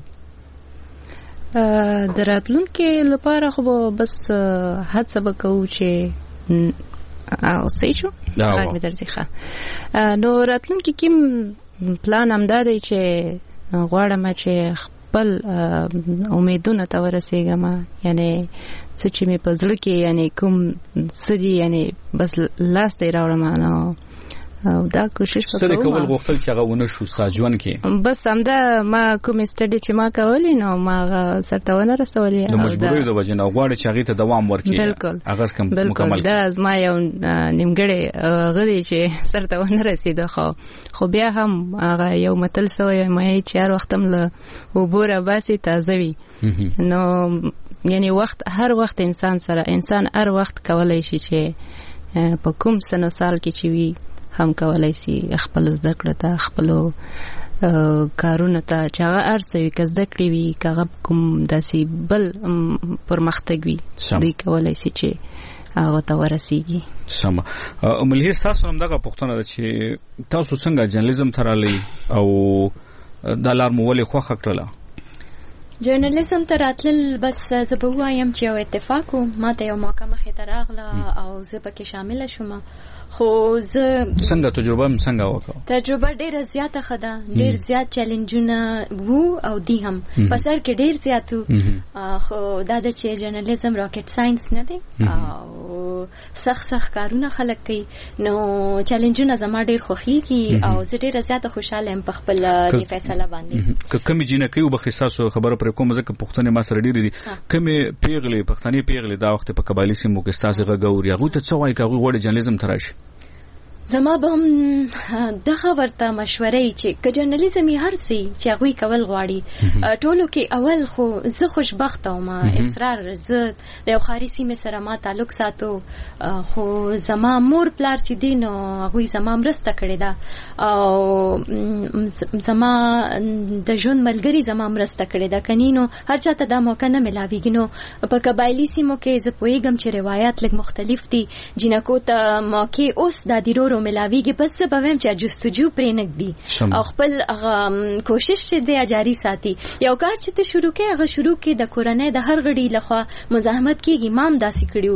د راتلونکي لپاره خو بس هڅه وکړو چې او صحیح شو هغه مې درځي نو راتلونکي کې پلان هم دا دی چې غواړم چې خپل امیدونه ته ورسېږم یعنی څه چې مې په زړه کې یعنی کوم څه دي یعنی بس لاس ته راوړم نو او دا کوشش وکړم سره کول غوښتل چې هغه ونه شو ساجون کې بس همدا ما کوم سټډي چې ما کولې نو ما سره ونه رسولې د مجبورۍ د وجه نه غواړي چې هغه ته دوام ورکړي هغه کم مکمل دا زما یو نیمګړی غړي چې سره ونه رسید خو خو بیا هم هغه یو متل سوی مې چې هر وخت هم له وبوره باسي تازه وي نو یعنی وخت هر وخت انسان سره انسان هر وخت کولای شي چې په کوم سن سال کې چې وي هم کولای شي خپل زده کړه ته خپل کارونه ته چې هغه ارسوي که زده کړې وي که هغه کوم داسې بل پرمختګ وي دوی کولای شي چې هغه ته ورسیږي. سمه ملي تاسو هم دغه پوښتنه ده چې تاسو څنګه جرنالیزم ته راغلئ او دا لار مو ولې خوښه کړله؟ جرنالیزم ته راتلل بس زه به ووایم چې یو اتفاق و ما ته یو موقع مخې ته راغله او زه پکې شامله شوم خو زه څنګه تجربه هم څنګه وکړه؟ تجربه ډیره زیاته ښه ده ډیر زیات چیلنجونه وو او دي هم په سر کې ډیر زیات وو خو دا د چې جرنالیزم راکټ ساينس نه دی او سخت سخت کارونه خلک کوي نو چیلنجونه زما ډیر خوښیږي او زه ډیره زیاته خوشاله یم په خپل دې فیصله باندې. که کومې جینکې وبخیساسو خبره پر کوم ځکه پښتنې ما سره ډیرې دي کومې پیغلې پښتنې پیغلې دا وخت په قبایلی سیمو کې ستاسو غوړي هغه ته څه وایي که هغه غوړي جرنالیزم ته راشي؟ زما به هم دغه ورته مشورې چې که جرنالیزم یې هر څه چې هغوی کول غواړي ټولو کې اول خو زه خوشبخته وم اصرار زه د یو ښاري سیمې سره ما تعلق ساتو خو زما مور پلار چې دي نو هغوی زما مرسته کړې ده او زما د ژوند ملګري زما مرسته کړې ده کني نو هر چا ته دا موقع نه میلاویږي نو په قبایلي سیمو کې زه پوهېږم چې روایات لږ مختلف دي جینکو ته موقع اوس دا د رو ملاویږي بس به ویم چې جستجو پرې نږدي او خپل کوشش چې دی جاری ساتي یو کار چې ته شروع کې هغه شروع کې د کورنۍ د هر غړي لخوا مزاحمت کیږي مام داسې کړیو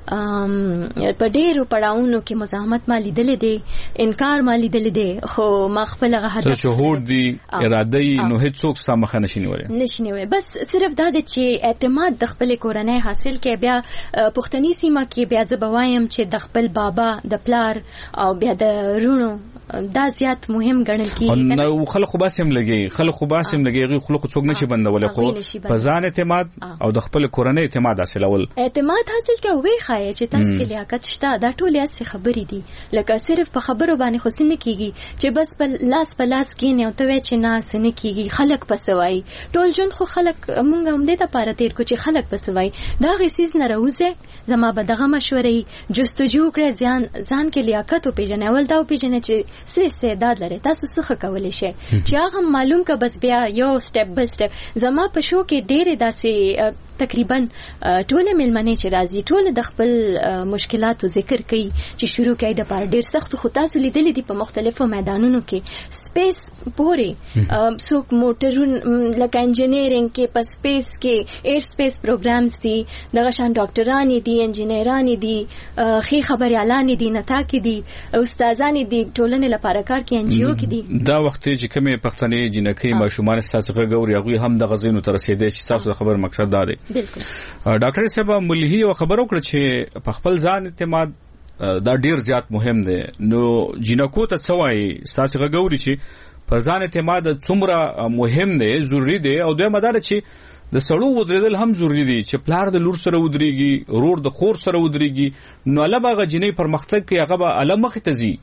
په ډېرو پړاوونو کې مزاحمت ما لیدلې دی انکار ما لیدلې دی خو ما خپل هغه هدف شهود دی اراده یې نو هیڅوک ستا مخه نشي نیولی نشي نیولی بس صرف دا دی چې اعتماد د خپل کورنۍ حاصل کې بیا پښتني سیمه کې بیا زه به وایم چې د خپل بابا د پلار او بیا د رونو دا زیات مهم ګڼل کیږي نو خلک خو باسم لګي خلک خو باسم لګي خلک څوک نشي بندول خو په ځان اعتماد او د خپل کورنۍ اعتماد حاصلول اعتماد حاصل کې وې خای چې تاسو کې لیاقت شته دا ټول یې خبرې دي لکه صرف په خبرو باندې خو سن کیږي چې بس په لاس په لاس کې نه او ته چې نه سن کیږي خلک پسوي ټول جون خو خلک مونږ هم دې ته پاره تیر کو چې خلک پسوي دا غسیز نه راوځي زما به دغه مشورې جستجو کړې ځان ځان کې لیاقت او پیژنې ول دا پیژنې چې سې استعداد لري تاسو څه کولای شئ چې هغه معلوم کا بس بیا یو سټپ بای سټپ زما په شو کې ډېرې داسې تقریبا ټول ملمنې چې راځي ټول د خپل مشکلاتو ذکر کوي چې شروع کوي د پاره ډېر سخت خو تاسو لیدلې دي په مختلفو میدانونو کې سپیس پورې څوک موټرون لکه انجینیرینګ کې په سپیس کې ایر سپیس پروګرامز دي دغه شان ډاکټران دي انجینیران دي خې خبريالان دي نتا کې دي استادان دي ټولنې لپاره کار کوي ان جی او کې دي دا وخت چې کومه پښتنې جنکې ماشومان ستاسو غوړي هغه هم د غزینو تر رسیدي چې تاسو خبر مقصد دا دی بالکل ډاکټر صاحب ملهي او خبرو کړ چې په خپل ځان اعتماد دا ډیر زیات مهم دی نو جنکو ته څوای تاسو غوړي چې پر ځان اعتماد څومره مهم دی ضروری دی او د مدار چې د سړو ودرېدل هم ضروری دي چې پلار د لور سره ودرېږي رور د خور سره ودرېږي نو لباغه جنې پر مختګ کې هغه به علم مخ ته زی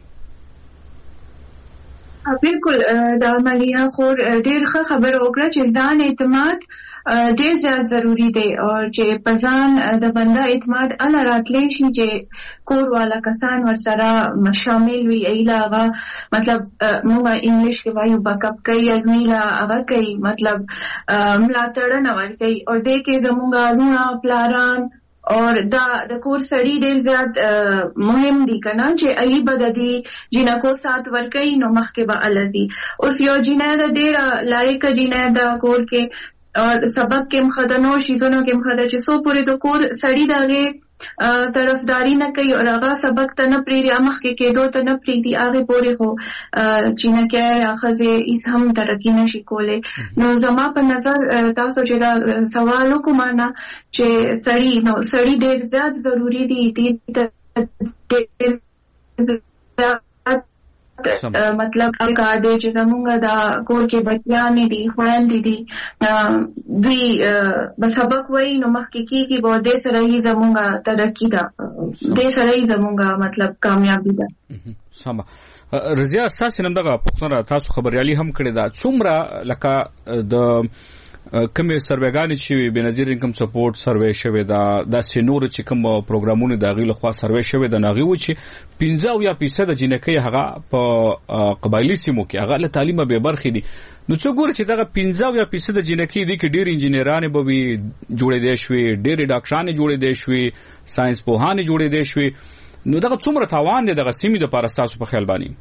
بالکل دا مليها خور ډېر ښه خبر وکړه چې ځان اعتماد ډېر زیات ضروری دی او چې په ځان د بنده اعتماد ال راتلی شي چې کور والا کسان ورسره شامل وي ایلاغه مطلب موږ انګلیش کې وایو بیک اپ کوي ازمیلا هغه کوي مطلب ملاتړ نه ور کوي او دې کې زموږ لونه پلاران اور دا د کور سړی ډېر زیات مهم دي کنه چې ای بددي جنکو سات ورکې نو مخکې به الدي اوس یو جنې د ډېر لایق جنې د کور کې اور سبق کې مخدنو شیزونو کې مخده چې سو پورې د کور سړی دغه طرفداري نه کوي او هغه سبق ته نه پریری مخ کې کېدو ته نه پریدي هغه پورې خو جنکه اخذه ایس هم ترقی نشي کوله نو زما په نظر تاسو چې دا سوال کوم نه چې سړی نو سړی ډېر زیات ضروری دي دي مطلب کا دی چې زمونږ د کور کې بچیانې دي خویندې دي دوی به سبق وایي نو مخکې کېږي به دې سره یې زمونږ ترقي ده دې سره یې زمونږ مطلب کامیابي ده. سمه رضیا ستاسو نن دغه پوښتنه تاسو خبريالي هم کړې ده څومره لکه د کومې سروېګانې چې بنظیر انکم سپورټ سروې شوې ده د سينور چې کوم پروګرامونه د غیله خوا سروې شوې ده ناغي و چې پنځه یا فیصد جنکې هغه په قبایلی سیمو کې هغه له تعلیمه به برخې دي نو څو ګور چې دغه پنځه یا فیصد جنکې دي کې ډېر انجنیرانه به وي جوړې دي شوې ډېر ډاکټرانه جوړې دي شوې ساينس پوهانه جوړې دي شوې نو دغه څومره تاوان دي دغه سیمې د پارستاسو په خیال باندې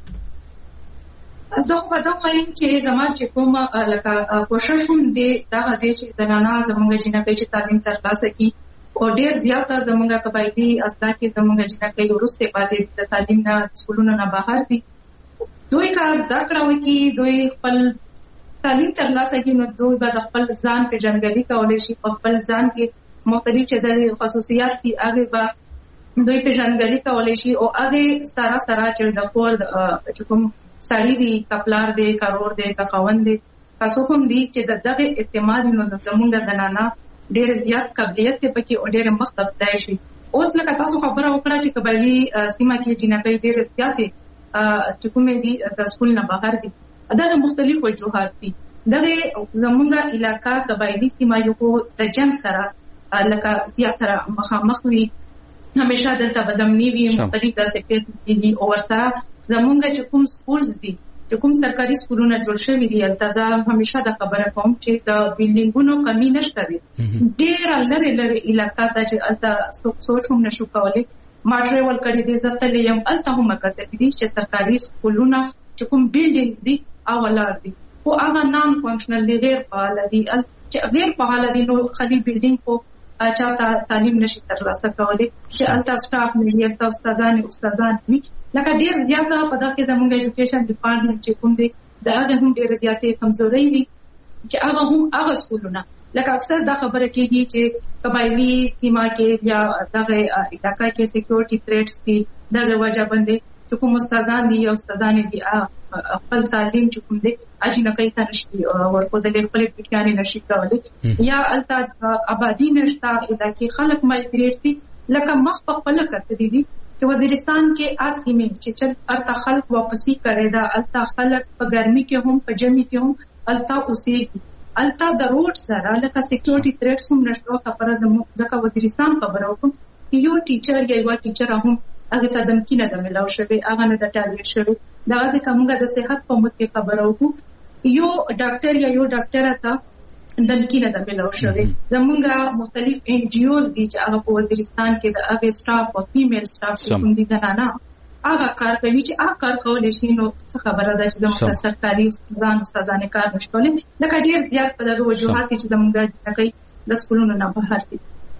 زه په دا وایم چې زموږ چې کوم لکه کوشش هم دي دا غوډه چې زنانه زموږ جنکې چې تعلیم ترلاسه کړي او ډېر زیاته زموږ قبایلی اسدا کې زموږ جنکې ورسته پاتې د تعلیم نه سکولونو نه بهر دي دوی کار دا کړو چې دوی خپل تعلیم ترلاسه کړي نو دوی به خپل ځان په جنګلي کولای شي خپل ځان کې مختلف چې د خصوصیات دي هغه به دوی په جنګلي کولای شي او هغه سارا سارا چې د کول چې کوم سړی دی کپلار دی کارور دی کاوند دی تاسو کوم دی چې دغه اعتماد نو زمونږ زنانه ډېر زیات قابلیت ته پکې او ډېر مختلف دی شي اوس لکه تاسو خبره وکړه چې قبایلی سیمه کې جنکې ډېر زیات چې کومې دي د سکول نه بهر دي دغه مختلف وجوهات دي دغه زمونږ علاقہ قبایلی سیمه یو د جنگ سره لکه زیاتره مخامخ وي همیشه د سبدمنی وی مختلف د سپیټ دي او ورسره زمونږ چې کوم سکولز دي چې کوم سرکاري سکولونه جوړ شوي دي التزا همیشه د خبره کوم چې د بلډینګونو کمی نشته دي ډېر لري لري علاقہ ته چې التا سوچ هم نشو کولای ما ټریول کړی دي ځکه لیم الته هم کته دي چې سرکاري سکولونه چې کوم بلډینګز دي او ولر دي او هغه نام فنکشنل دي غیر فعال دي چې غیر فعال دي نو خالي بلډینګ کو چاته تعلیم نشي ترلاسه کولای چې التا سټاف ملي التا استادان استادان وي لکه ډېر زیاته په دغه زموږ ایجوکیشن ډپارټمنټ چې کوم دی دا هم ډېر زیاتې کمزوري دي چې هغه هم هغه سکولونه لکه اکثر دا خبره کېږي چې قبایلی سیمه کې یا دغه علاقہ کې سکیورټي تھریټس دي دغه وجه باندې چې کوم استادان دي او استادان دي خپل تعلیم چې کوم دی اجنه کوي ته نشي ورکو د خپل پټیانې نشي کولای یا التا آبادی نشتا علاقې خلک مایګریټ دي لکه مخ په خپل کړته دي چې وزیرستان کې آسیمه چې چل ارتا خلک واپسی کړي دا التا خلک په ګرمي کې هم په جمی کې هم التا اوسې التا د روډ سره لکه سکیورټي تھریټس هم نشته سفر زموږ ځکه وزیرستان خبره وکم یو ټیچر یا یو ټیچر هم هغه ته دمکی نه د ملاو شوی هغه نه د ټارګټ شوی دا ځکه موږ د صحت په مت کې خبره وکړو یو ډاکټر یا یو ډاکټر ته دمکی نه د ملاو شوی زموږ مختلف ان جی اوز دي چې هغه په وزیرستان کې د هغه سټاف او فیمیل سټاف کوم دي زنانه هغه کار کوي چې هغه کار کول شي نو څه خبره ده چې د سرکاري استادان استادانه کار نشول لکه ډیر زیات په دغه وجوهات چې د موږ کوي د سکولونو نه بهر دي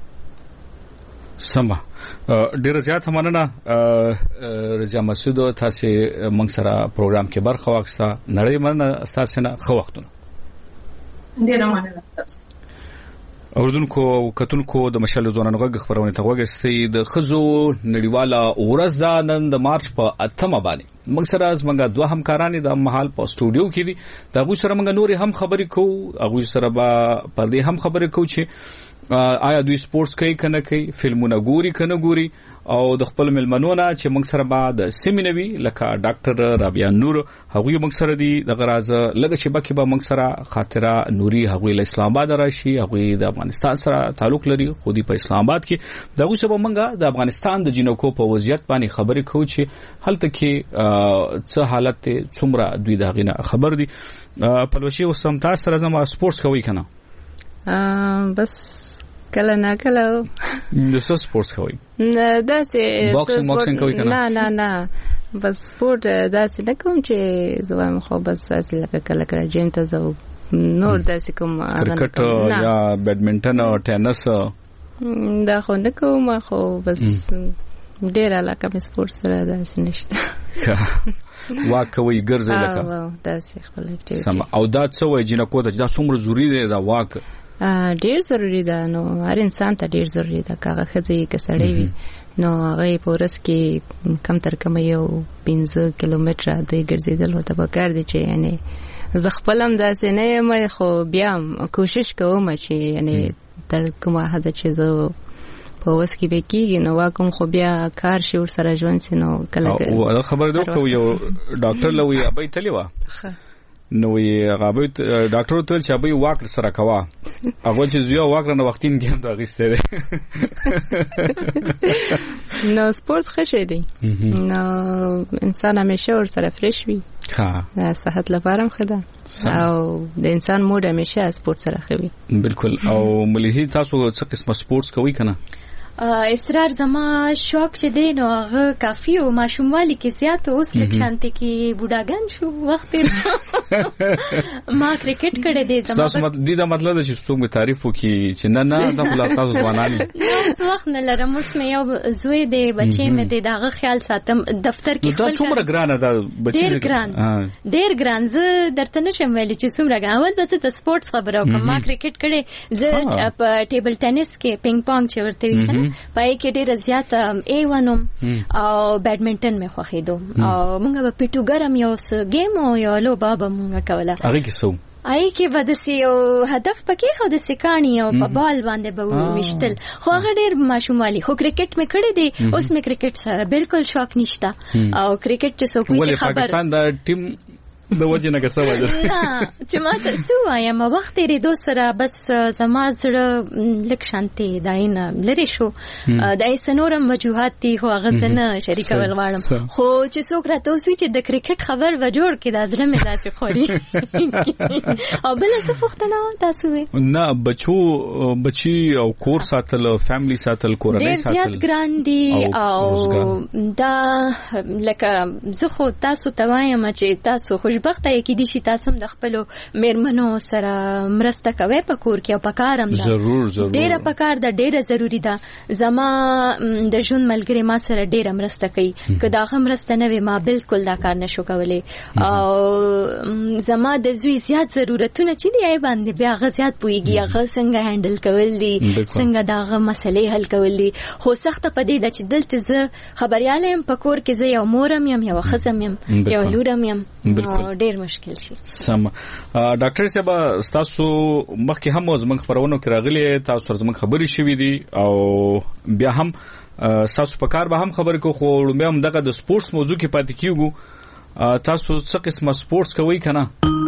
سما ډیر زیات مننه رضیا مسعود تاسو موږ سره پروګرام کې برخه واخسته نړۍ مننه تاسو نه خو وختونه ډیر مننه تاسو اوردونکو کتونکو د مشال ځوانانو غږ خبرونه ته وګستې د خزو نړیواله ورځ د نن د مارچ په اتمه باندې موږ سره زمونږ دوه همکاران د محل په سټوډیو کې دي دا غو سره موږ نور هم خبرې کوو هغه سره به پر دې هم خبرې کوو چې آیا دوی سپورتس کوي کنه کوي فلمونه ګوري کنه ګوري او د خپل ملمنونه چې موږ سره بعد سیمینوي لکه ډاکټر رابعه نور هغه موږ سره دي د غراز لږ چې بکه به موږ سره خاطره نوري هغه له اسلام آباد راشي هغه د افغانستان سره تعلق لري خو دې په اسلام آباد کې دغه څه به موږ د افغانستان د جنکو په وضعیت باندې خبرې کوو چې هلته کې څه حالت څومره دوی دا غینه خبر دي پلوشي او سم تاسو سره زما سپورتس کوي کنه بس کله نه کله د څه سپورتس کوي نه دا څه باکسینګ باکسینګ کوي کنه نه نه نه بس سپورت دا څه نه کوم چې زوام خو بس اصل لکه کله کله جیم ته ځو نور دا څه کوم کرکټ یا بیډمنټن او ټینس دا خو نه کوم خو بس ډیر علاقه مې سپورت سره دا څه نشته واکوي ګرځي لکه دا څه خپل اکټیویټي سم او دا څه وای جنکو ته دا څومره ضروری دی دا واک ډیر ضروری ده نو هر انسان ته ډیر ضروری ده کاغه خځې کې سړی وي نو هغه په ورځ کې کم تر کم یو پنځه کیلومتره د ګرځېدل ورته پکار دي چې یعنی زه خپل هم داسې نه یم خو بیا کوشش کوم چې یعنی تر کومه حد چې زه په وس کې به کېږي نو واکم خو بیا کار شي ورسره ژوند سي نو کله خبر درکو یو ډاکټر لوي ابي تلی وا نو یې غابې ډاکټر ته چې ابي واک سره کوا هغه چې زیو واک نه وختین کې هم دا غیسته ده نو سپورت ښه دی نو انسان همیشه ور سره فرش وي ها د صحت لپاره هم ښه ده او د انسان موډ همیشه سپورت سره ښه وي بالکل او ملي تاسو څه قسمه سپورتس کوي کنه اسرار زما شوق چې دی نو هغه کافي او ماشوموالي کې زیات اوس لک شانتي کې بوډاګان شو وخت ما کرکټ کړی دی زما تاسو مت دي دا مطلب چې څوک به تعریف وکي چې نه نه دا خپل تاسو ځوانان نو وخت نه لرم اوس مې یو زوی دی بچي مې دی داغه خیال ساتم دفتر کې خپل څومره ګرانه دا بچي ډیر ګران ډیر ګران زه درته نشم ویل چې څومره ګران اول بس د سپورتس خبره کوم ما کرکټ کړی زه په ټیبل ټینس کې پینګ پونګ چې ورته وی پای کې ډېر زیات ای ونوم او بیډمنټن مې خوښیدو او موږ په پیټو ګرم یو څه گیم او یو لو بابا موږ کوله هغه کې سو آی کې به د سیو هدف پکې خو د سکانی او په بال باندې به وشتل خو هغه ډېر ماشومالي خو کرکټ مې کړی دی اوس مې کرکټ سره بالکل شوق نشته او کرکټ چې څوک وي خبر پاکستان د ټیم د وجه نه کسه وجه نه چې ما ته سو وایم وخت لري دو سره بس زما زړه لک شانتي داینه لري شو دای سنورم وجوهات دي خو هغه څنګه شریک ولواړم خو چې څوک راته وسوي چې د کرکټ خبر و جوړ کې د ازره مې داسې خوري او بل څه پوښتنه تاسو نه بچو بچي او کور ساتل فیملی ساتل کورنۍ ساتل ډېر زیات ګران دي او دا لکه زه خو تاسو ته وایم چې تاسو خوش بخته کې دي چې تاسو د خپل میرمنو سره مرسته کوي په کور کې او په کارم ده ضرور ضرور ډیره په کار ده ډیره ضروری ده زما د ژوند ملګری ما سره ډیره مرسته کوي که دا هم مرسته نه وي ما بالکل دا کار نشو کولای او زما د زوی زیات ضرورتونه چې دی ای باندې بیا غ زیات پويږي هغه څنګه هندل کول دي څنګه داغه مسلې حل کول دي خو سخت په دې د چې دلته زه خبرياله يم په کور کې زه یو مورم يم یو خزم يم یو لورم يم ډیر مشکل شي سم ډاکټر صاحب تاسو مخکې هم زموږ خبرونه کې راغلي تاسو سره زموږ خبري شوې دي او بیا هم تاسو په کار به هم خبرې کو خو لومبه هم دغه د سپورتس موضوع کې پاتې کیږو تاسو څه قسمه سپورتس کوي کنه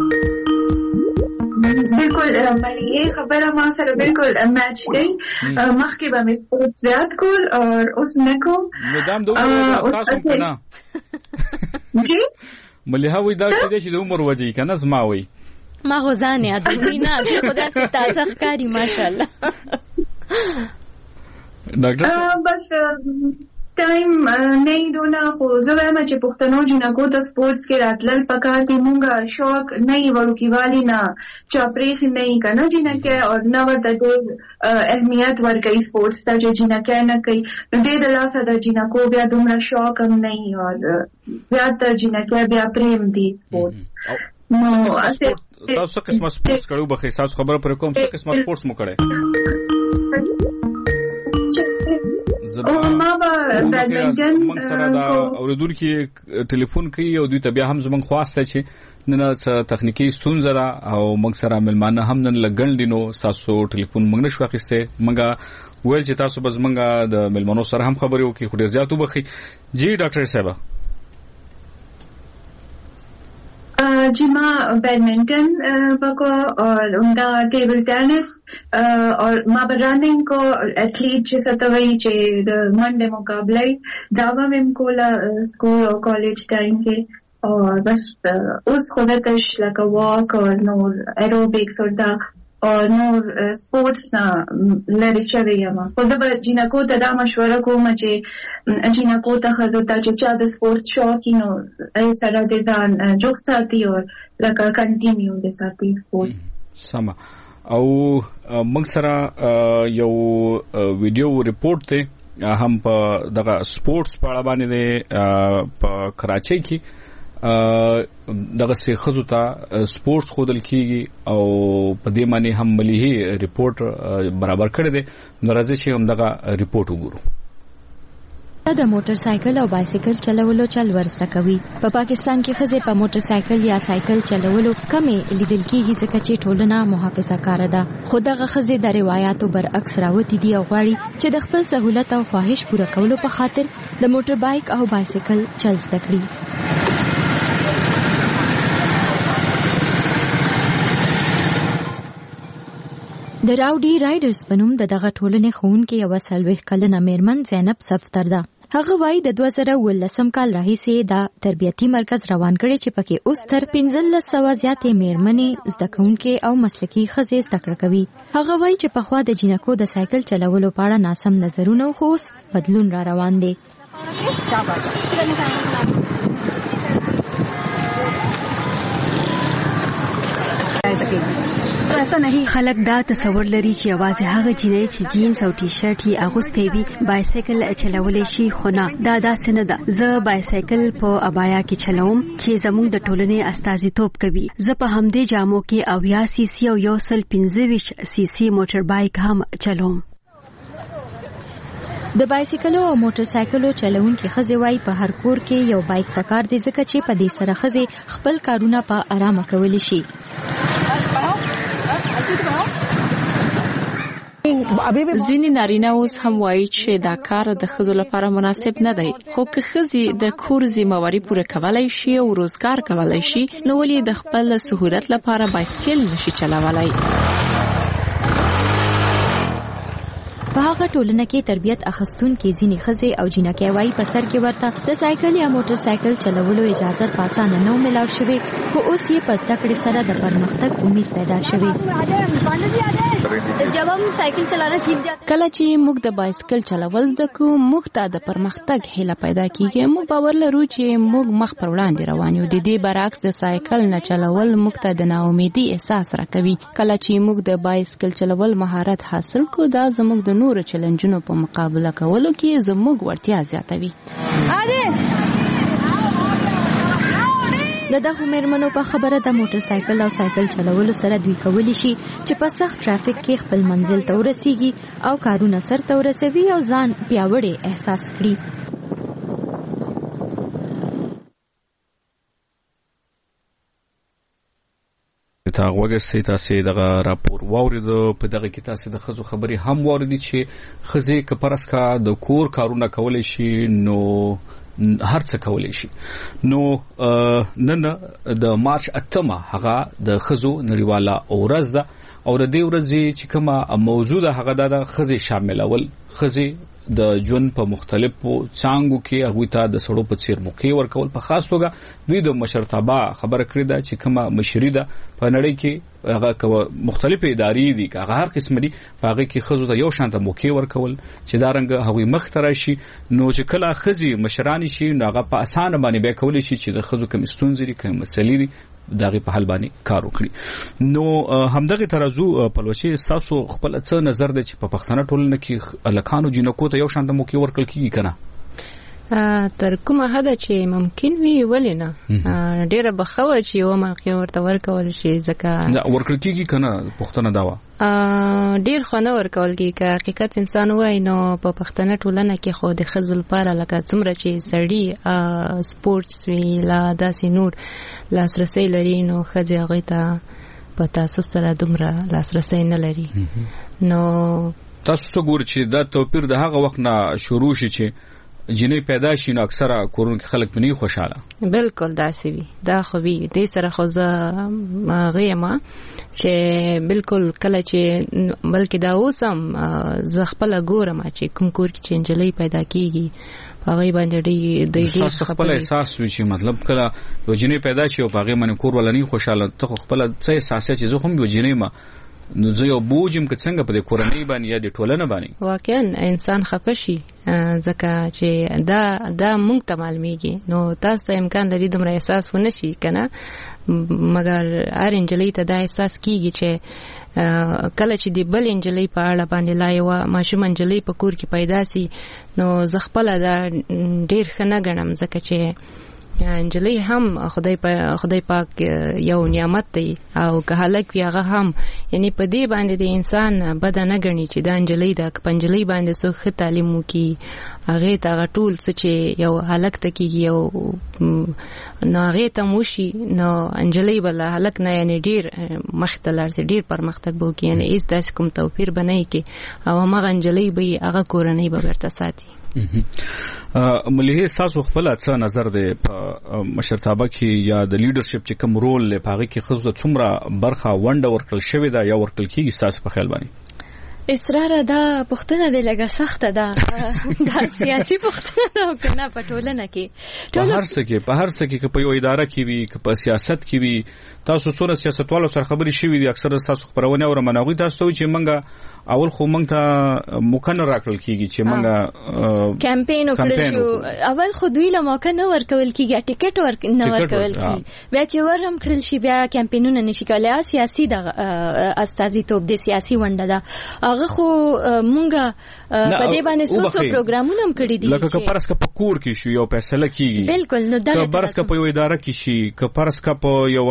بالکل مې خبره ما سره بالکل میچ دی مخکې به مې زیات کول او اوس نه کوم مدام دوه تاسو کنه جی مليها وې دا چې د عمر وجه کنه زما وې ما غوزانه ادمي نه خدا ست تازه ښکاری ماشاءالله ډاکټر بس ټایم نه دونه خو زه وایم چې پښتنو جنکو ته سپورتس کې راتلل پکار دي مونږه شوق نه ورکی والی نه چاپریخ نه کنه جنکه او نو ورته اهمیت ورکړي سپورتس ته چې جنکه نه کوي دې د لاسه د جنکو بیا دومره شوق هم نه او بیا ته جنکه بیا پریم دي سپورتس نو تاسو قسمه سپورتس کړو به خاص خبره پر کوم څه قسمه سپورتس مو کړی ما به بیډمنټن موږ سره دا اوریدل کې ټلیفون کوي او دوی ته بیا هم زموږ خواسته چې نن څه تخنیکی ستونزه را او موږ سره ملمانه هم نن لګل دي نو تاسو ټلیفون موږ نشو اخیسته موږ ویل چې تاسو بس موږ د ملمانو سره هم خبرې وکړو خو ډیر زیات وبخي جی ډاکټر صاحب जी माँ बैडमिंटन को और उनका टेबल टेनिस और माँ रनिंग को एथलीट चे सतवई चे मंडे मुकाबले दावा में कोला स्कूल और कॉलेज टाइम के और बस उस खुदकश लगा वॉक और नोर एरोबिक्स और दा और नोर स्पोर्ट्स ना लड़ी चले यमा खुद ब जिनको तदा मशवरा को मचे जिनको तखदता चे चाद स्पोर्ट्स शौकीनो ऐसा दे दान जोक साथी और लगा कंटिन्यू दे साथी स्पोर्ट्स समा او موږ سره یو ویډیو ریپورت ته هم په دغه سپورتس په اړه باندې په کراچۍ کې دغه څه خزو ته سپورتس خودل کیږي او په دې معنی هم ملي ریپورت برابر کړی دی نو راځي چې هم دغه ریپورت وګورو د موټر سایکل او بایسیکل چلولو چل ورسته کوي. په پاکستان کې ښځې په موټر سایکل یا سایکل چلولو کمې لیدل کېږي ځکه چې ټولنه محافظه کاره ده. خو دغه ښځې د روایاتو برعکس راوتې دي او غواړي چې د خپل سهولت او خواهش پوره کولو په خاطر د موټر بایک او بایسیکل چل زده کړي. د راوډي رایډرز په نوم د دغه ټولنې ښوونکې یوه څلوېښت کلنه میرمن زینب صفتر ده. هغه وایي د دوه زره اوولسم کال راهیسې دا تربیتي مرکز روان کړی چې پکې اوس تر پنځلس سوه زیاتې میرمنې زده کوونکې او مسلکي ښځې زده کړه کوي. هغه وایي چې پخوا د جینکو د سایکل چلولو په اړه ناسم نظرونه خو اوس بدلون را روان دی. خلک دا تصور لري چې یوازې هغه جینۍ چې جینز او ټي شرټ یې اغوستی وي بایسیکل چلولی شي، خو نه، دا داسې نه ده. زه بایسیکل په ابایا کې چلوم چې زموږ د ټولنې استازیتوب کوي. زه په همدې جامو کې اویا سی سی او یو سل پنځه ویشت سی سی موټر بایک هم چلوم. د بایسیکلو او موټر سایکلو چلونکي ښځې وایي په هر کور کې یو بایک پکار دی ځکه چې په دې سره ښځې خپل کارونه په آرامه کولی شي. ځینې نارینه اوس هم وایي چې دا کار د ښځو لپاره مناسب نه دی، خو که ښځې د کور ذمہواري پوره کولای شي او روزګار کولای شي نو ولې د خپل سهولت لپاره بایسکل نشي چلولای؟ په هغه ټولنه کې تربیت اخیستونکي ځینې ښځې او جینکۍ وایي په سر کې ورته د سایکل یا موټر سایکل چلولو اجازه په اسانه نه ملاو شوې، خو اوس یې په زده کړې سره د پرمختګ امید پیدا شوې. کله چې موږ د بایسکل چلول زده کوو موږ ته د پرمختګ هیله پیدا کیږي. موږ باور لرو چې موږ مخ پر وړاندې روان یو. د دې برعکس د سایکل نه چلول موږ ته د ناامیدۍ احساس راکوي. کله چې موږ د بایسکل چلول مهارت حاصل کړو دا زموږ د نورو چیلنجونو په مقابله کولو کې زموږ وړتیا زیاتوي. د دغه میرمنو په خبره د موټر سایکل او سایکل چلولو سره دوی کولی شي چې په سخت ټرافیک کې خپل منزل ته ورسیږي او کارونه سرته ورسوي او ځان پیاوړی احساس کړي. تا وګورئ تاسو دغه راپور واوریدو. په دغه کې تاسو د خزو خبري هم واوریدي چې خزې کپرس کا د کور کارونه کولای شي نو هر څه کولای شي. نو نن د مارچ اتمه هغه د خزو نړیواله ورځ ده او د دې ورځې چې کومه موضوع ده هغه د خزې شاملول. خزې د ژوند په مختلفو څانګو کې هغه ته د سړو په څیر موقع ورکول په خاص توګه دوی د مشرتابه خبره کړې ده چې کومه مشري ده په نړۍ کې هغه مختلفې ادارې دي هغه هر قسم دي په هغه کې خزو ته یو شانته موقع ورکول چې دا رنګ هغه مخ ته راشي. نو چې کله خزي مشران شي نو هغه په اسانه باندې به کولای شي چې د خزو کوم ستونزې دي کوم مسلې دي دغه په حل باندې کار وکړي. نو همدغه ترازو پلوشي تاسو خپل څه نظر دی چې په پښتنه ټولنه کې الکانو جنکو ته یو شانته موقع ورکړل کیږي کنه؟ تر کومه حد چې ممکن وي ولې نه ډیره بخوه چې یو موقع ورته ورکول شي ځکه دا ورکړل کیږي کنه پښتنه داوا ډیر خونه ورکول کیږي که حقیقت انسان وای نو په پښتنه ټولنه کې خو د خزل لپاره لکه څومره چې سړی سپورتس وی لا داسې نور لاسرسي لري نو خزي هغه ته په تاسو سره دومره لاسرسي نه لري. نو تاسو څنګه ګورئ چې دا توپیر د هغه وخت نه شروع شي چې جنې پیدا شي نو اکثره کورونو کې خلک پني خوشاله؟ بالکل داسې وي. دا خو وي دې سره خو زه غیما چې بالکل کله چې بلکې دا اوسم زه خپل ګورم چې کوم کور کې چې انجلۍ پیدا کیږي هغه باندې ډېر د دې خپل احساس وي چې مطلب کله یو جنې پیدا شي او هغه باندې کور ولني خوشاله ته خپل څه احساس چې زه هم یو جنې ما نو زه یو بوجم که څنګه په دې کورنۍ باندې یا د ټولنه باندې واقعا انسان خفه شي ځکه چې دا دا مونږ ته معلومیږي نو تاسو ته امکان لري دومره احساس ونه شي کنه مګر هر انجلۍ ته دا احساس کیږي چې کله چې د بل انجلۍ په اړه باندې لا یو ماشوم انجلۍ په کور کې پیدا سي نو زه خپل دا ډیر ښه نه ګڼم ځکه چې انجلۍ هم خدای په خدای پاک یو نعمت دی او که هلک وي هغه هم یعنی په دې باندې د انسان بد نه غني چې د انجلۍ د پنجلۍ باندې څو ښه تعلیم وکي هغه ته ټول څه چې یو هلک ته کیږي یو نو هغه ته موشي نو انجلۍ بل هلک نه یعنی ډیر مختلر سي ډیر پرمختګ بو کې یعنی ایست داس کوم توفیر بنای کې او هغه انجلۍ به هغه کورنۍ به ورته ساتي. ملي تاسو خپل څه نظر دی په مشرتابه کې یا د لیډرشپ چې کوم رول لري په هغه کې خزو څومره برخه ونډه ورکړل شوې ده یا ورکړل کیږي تاسو په خیال باندې؟ اصرار دا پښتنه د لګه سخت ده دا سیاسي پښتنه ده کنه په ټولنه کې په هر څه کې په هر څه کې په یو اداره کې وي په سیاست کې وي تاسو څوره سیاستوالو سره خبرې شوې دي اکثر تاسو خبرونه او مناغي تاسو چې منګه اول خو موږ ته مقنن راکړل کیږي چې موږ کمپاین وکړو شو اول خو دوی له موقع نه ورکول کیږي ټیکټ ورک نه ورکول کیږي بیا چې ورم کړل شي بیا کمپاینونه نشي کولای سیاسي د استازیتوب د سیاسي ونډه ده هغه خو مونږه په دې باندې څو څو پروګرامونه هم کړی دي لکه که پرس کا په کور کې شو یو فیصله کیږي بالکل نو دا پرس کا په یو اداره کې شي که پرس کا په یو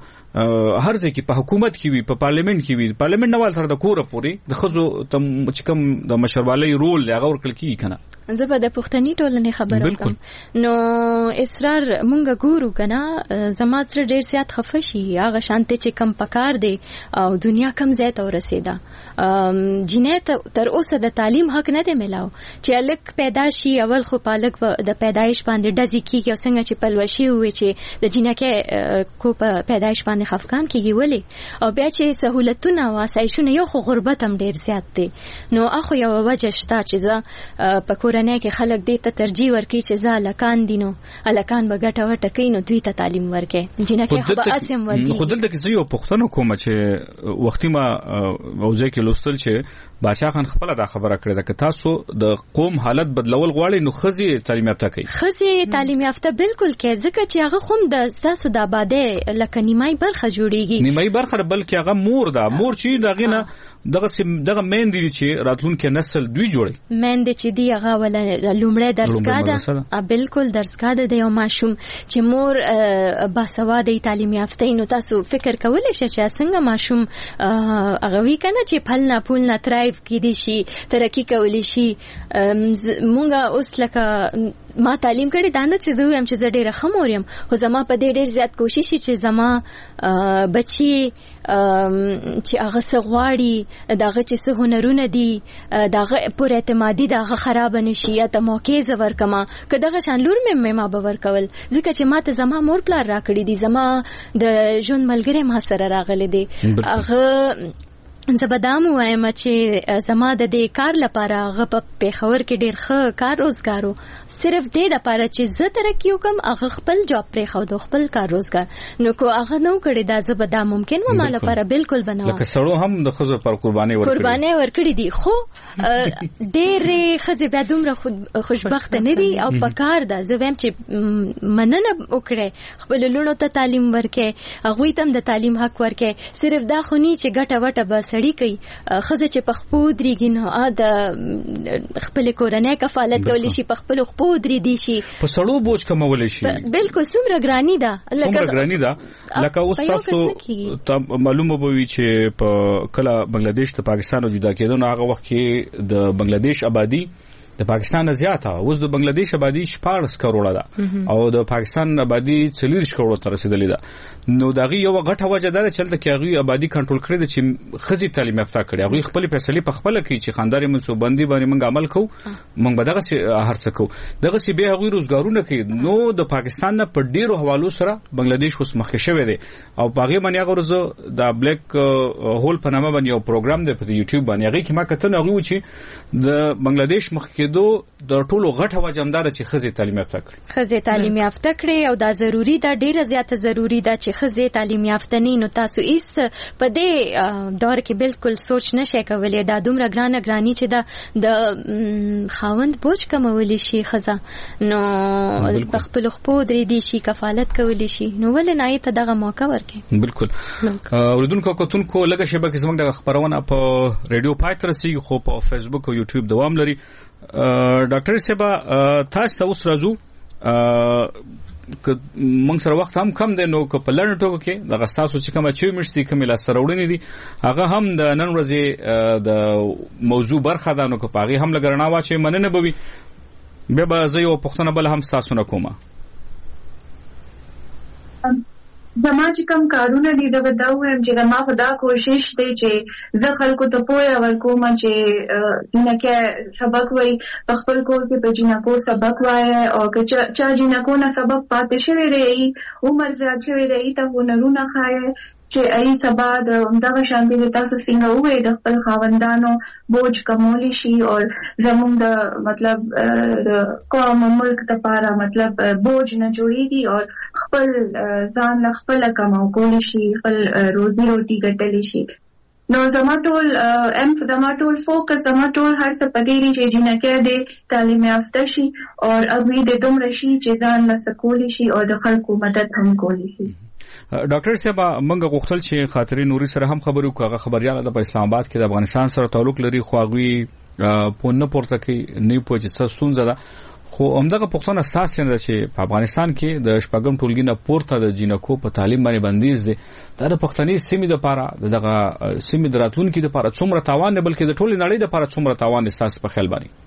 هر ځای کې په حکومت کې وي په پارلیمنت کې وي پارلیمنت نوال تر د کوره پوري د خزو تم چې کوم د مشروالي رول هغه ورکل کیږي کنه زه په د پښتني ټولنې خبره کوم نو اصرار مونږ ګورو کنه زما سره ډیر زیات خفه شي هغه شانته چې کم پکار دی او دنیا کم ځای ته ورسېده جنیت تر اوسه د تعلیم حق نه دی ملاو چې الک پیدا شي اول خو پالک د پیدایش باندې ډزې کیږي او څنګه چې پلوشي وي چې د جنکه کو په پیدایش باندې خفقان کیږي ولی او بیا چې سہولتونه او آسایشونه یو خو غربت هم ډیر زیات دی نو اخو یو وجه شته چې زه په کورنۍ کې خلک دې ته ترجیح ورکړي چې زه الکان دینو الکان به ګټه وټه کوي نو دوی ته تعلیم ورکړي جنکه خو به اسم ودی خو دلته کې یو پښتنو کوم چې وختي ما موضوع کې لوستل چې بادشاہ خان خپل دا خبره کړې ده چې تاسو د قوم حالت بدلول غواړئ نو خزي تعلیم یافته کوي خزي تعلیم یافته بالکل کې ځکه چې هغه خوم د ساسو د آباده لکه نیمای برخه جوړیږي نیمای برخه بلکې هغه مور ده مور چې دغه نه دغه دغه مین دي چې راتلونکي نسل دوی جوړي مین دي چې دی هغه ول لومړی درسګه ده بالکل درسګه ده د یو ماشوم چې مور باسواده تعلیم یافته نو تاسو فکر کولای شئ چې څنګه ماشوم هغه وی کنه چې پل نه پول نه ترایف کیدی شي ترقی کولی شي مونږه اوس لکه ما تعلیم کړی دا نه چې زه هم چې زه ډیره خمورم خو زما په دې ډیر زیات کوشش چې زما بچي چې هغه سغواړي داغه چې سه هنرونه دي داغه پر اعتمادي داغه خراب نشي یا ته موقع زور کما که دغه شان لور مې ما باور کول ځکه چې ما ته زما مور پلار راکړي دي زما د ژوند ملګری ما سره راغلي دي هغه زبدام وایم چې زما د دې کار لپاره غ په پیښور کې ډیر ښه کار روزګارو صرف دې لپاره چې زه ترقی وکم هغه خپل جاب پرې خو د خپل کار روزګار نو کو هغه نو کړی دا زبدام ممکن و مال لپاره بالکل بناو لکه سړو هم د خزو پر قرباني ورکړي قرباني ورکړي دي خو ډېر خزه به دومره خوشبخت نه دي او په کار دا زه ویم چې مننه وکړي خپل لونو ته تعلیم ورکړي هغه تم د تعلیم حق ورکړي صرف دا خونی چې ګټه وټه بس سړی کوي خزه چې په خپو درېږي نو ا د خپل کورنۍ کفالت کولی شي په خپل خپو درې دي شي په سړو بوج کمول شي بالکل څومره ګرانی ده څومره ګرانی ده لکه اوس تاسو معلومه بوي چې په کله بنگلاديش ته پاکستان جدا کېدو نو هغه وخت کې د بنگلاديش آبادی د پاکستان زیاته اوس د بنگلاديش آبادی شپږ کروڑه ده او د پاکستان آبادی څلور کروڑه تر رسیدلې ده نو دغه یو غټه وجه ده چې دلته کې هغه آبادی کنټرول کړی د چې خزي تعلیم یافته کړي هغه خپل فیصله په خپل کوي چې خانداري منصوبندي باندې موږ عمل کوو موږ به دغه هر څه کوو دغه سی به هغه روزګارونه کوي نو د پاکستان نه په ډیرو حوالو سره بنگلاديش اوس مخکې شوی دی او باغې باندې هغه ورځ د بلیک هول په نامه باندې یو پروګرام دی په یوټیوب باندې هغه کې ما کتل هغه و چې د بنگلاديش مخکې دو د ټولو غټه وجندار چې خزي تعلیم یافته کړي خزي تعلیم یافته کړي او دا ضروری ده ډیره زیاته ضروری ده چې خزي تعلیم یافته نه نو تاسو ایس په دې دور کې بالکل سوچ نشئ کولای دا دومره ګرانه ګرانی چې دا د خاوند بوج کمولی شي خزه نو په خپل خپو درې دي شي کفالت کولی شي نو ول نه ته دغه موقع ورکړي بالکل اوردونکو کوتونکو لږه شبکه کې زموږ د خبرونه په ریډیو پای تر سي خو په فیسبوک او یوټیوب دوام لري ډاکټر صاحب تاسو ته اوس راځو موږ سره وخت هم کم دی نو که په لړ ټکو کې د غستاسو چې کوم اچیومنټس دي کوم لا سرورونی دي هغه هم د نن ورځې د موضوع برخه ده نو که پاغي هم لګرنا واچي مننه بوي به به زه یو پښتنه بل هم تاسو نه کومه زما چې کوم کارونه دي زه به دا وایم چې زما خو دا کوشش دی چې زه خلکو ته پوهه ورکوم چې جینکه سبق وایي په خپل کور کې په جینکو سبق وایي او که چا جینکو نه سبق پاتې شوی دی عمر زیات شوی دی ته هنرونه ښایي چې ای سبا د همدغه شان دي تاسو څنګه وایي د خپل خاوندانو بوج کمولی شي او زموږ د مطلب د قوم ملک لپاره مطلب بوج نه جوړیږي او خپل ځان خپل کماو کولی شي خپل روزي روټي ګټلی شي نو زما ټول ام زما ټول فوکس زما ټول هر څه پدې چې جنکه د تعلیم یافته شي او اغوی د دومره شي چې ځان له سکولی شي او د خلکو مدد هم کولی شي ډاکټر صاحب منګه غوښتل چې خاطري نوري سره هم خبرو کوغه خبريال د اسلام آباد کې د افغانستان سره تعلق لري خواغوي په نه پورته کې نه پوهې څه ستونزه ده خو همدغه پښتون اساس نه چې په افغانستان کې د شپږم ټولګي نه پورته د جینکو په تعلیم باندې بندیز دي دا د پښتني سیمې لپاره دغه سیمې دراتونکو لپاره څومره تاوان نه بلکې د ټولې نړۍ لپاره څومره تاوان احساس په خیال باندې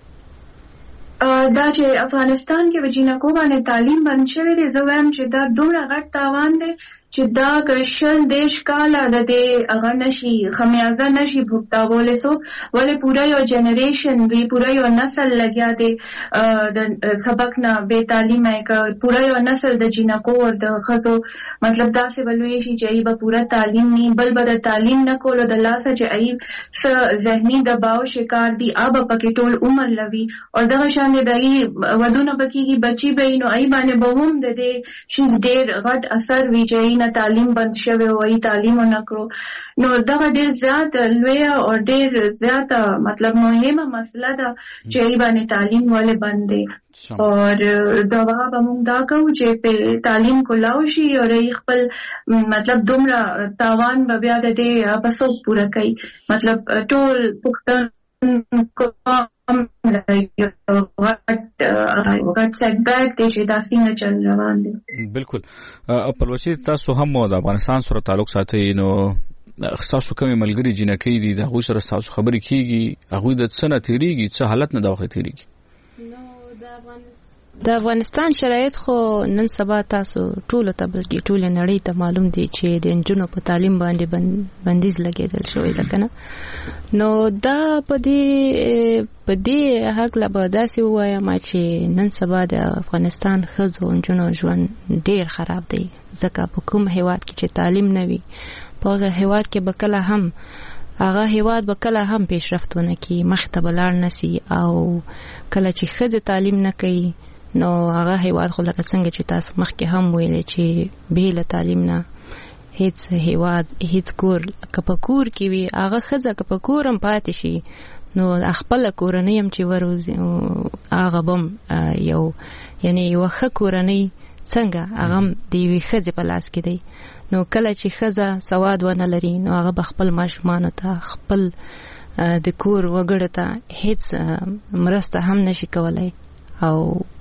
دا چې افغانستان کې جینکو باندې تعلیم بند شوی دی زه وایم چې دا دومره غټ تاوان دی چې دا کشل دیش کاله د دې هغه نشي خمیازه نشي بوتاوله سو ولې پورا یو جنریشن وی پورا یو نسل لګیا دی د سبق نه به تعلیم یې پورا یو نسل د جینکو ور د خزو مطلب دا څه ولوي شي چې ای به پورا تعلیم نه بل بل تعلیم نه کولو د لاسه چې ای س ذهني دباو شکار دي اب پکې ټول عمر لوي او دا شان دی دای ودونه بکیږي بچي به نو ای باندې به هم د دې شي ډېر غټ اثر وی چې نه تعلیم بند شوی وای تعلیم نه کړو نو دا ډېر زیات لوی او ډېر زیات مطلب مهمه مسله ده چې ای باندې تعلیم ولې بند دي او دا به موږ دا کوو چې په تعلیم کولاو شي او ای خپل مطلب دومره تاوان به بیا د دې بسو پوره کوي مطلب ټول پښتون کوم وقت سیټ بیک دی چې دا څنګه چل روان دي بالکل خپلوچی تاسو هم د افغانستان سره تعلق ساتي نو تاسو کومه ملګری جنکې دي د هغه سره تاسو خبرې کیږي هغه د څه تیریږي څه حالت نه داخله تیریږي د افغانستان شرایط خو نن سبا تاسو ټول ته بلکې ټول نړۍ ته معلوم دي چې د انجونو په تعلیم باندې بندیز لګیدل شوی ده کنه نو دا په دې په دې حق لا به داسې وایم چې نن سبا د افغانستان ښځو انجونو ژوند ډیر خراب دی ځکه په کوم هیواد کې چې تعلیم نه وي په هغه هیواد کې به کله هم هغه هیواد به کله هم پیشرفتونه کوي مخته به لاړ نشي او کله چې ښځې تعلیم نه کوي نو هغه هیواد خو لکه څنګه چې تاسو مخکې هم ویل چې به له تعلیم نه هیڅ هیواد هیڅ کور کپکور کې وي هغه ښځه کپکور هم پاتې شي نو خپل کورنۍ هم چې وروزي هغه بم یو یعنی یو ښه کورنۍ څنګه هغه د یوې ښځې په لاس کې دی نو کله چې ښځه سواد ونه لري نو هغه به خپل ماشومانو ته خپل د کور وګړو ته هیڅ مرسته هم نشي کولای او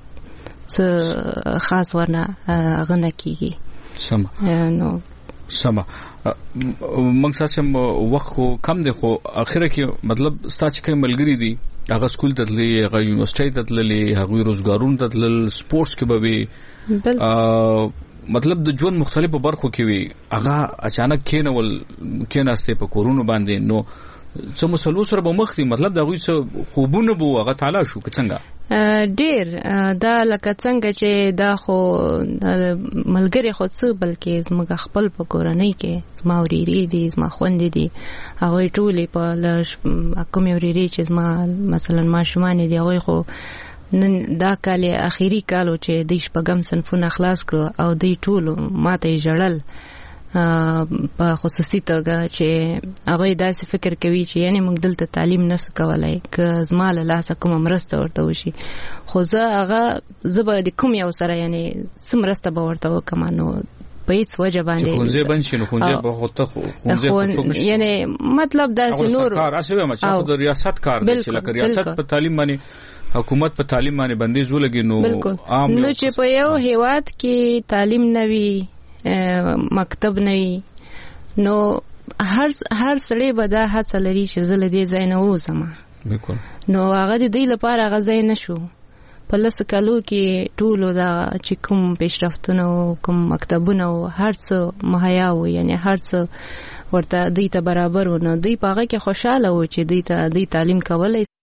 څه خاص ورنه غنه کیږي سم نو سم موږ ساسم وخت کم دی خو اخره کې مطلب ستاسو کوم ملګری دي هغه سکول ته تللی هغه یونیورسيټي ته تللی هغه روزګارون ته تلل سپورتس کې به مطلب د ژوند مختلفو برخو کې وي هغه اچانک کېنول کېناسته په کورونو باندې نو څه مسلو سره به مخ دي مطلب دا غوي څه خوبونه بو هغه تعالی شو څنګه ډیر دا لکه څنګه چې دا خو ملګری خو څه بلکې زموږ خپل په کورنۍ کې زما وريري دي زما خوندې دي هغه ټولې په لږ کوم وريري چې زما مثلا ماشومان دي هغه خو نن دا کال اخیری کالو چې د شپږم صنفونه خلاص کړو او د ټولو ماته جړل په خصوصي توګه چې هغه داسې فکر کوي چې یعنی موږ دلته تعلیم نسو کولای که زما له لاسه کوم مرسته ورته وشي خو زه هغه زه به د کوم یو سره یعنی څه مرسته به ورته وکم نو په هیڅ وجه باندې خونځه بنشي نو خونځه به هوته خونځه یعنی مطلب دا نور کار اسوي ما چې د ریاست کار دی چې لکه ریاست په تعلیم باندې حکومت په تعلیم باندې بندیز ولګي نو عام نو چې په یو هیواد کې تعلیم نوي مکتب نوي نو هر هر سړی به دا هڅه لري چې زله دې ځای نه وځم بالکل نو هغه دې لپاره هغه ځای نشو په لس کالو کې ټولو دا چې کوم پیشرفتونه او کوم مکتبونه او هر څه مهیا و یعنی هر څه ورته دوی ته برابر و نو دوی په هغه کې خوشاله و چې دوی ته دوی تعلیم کولای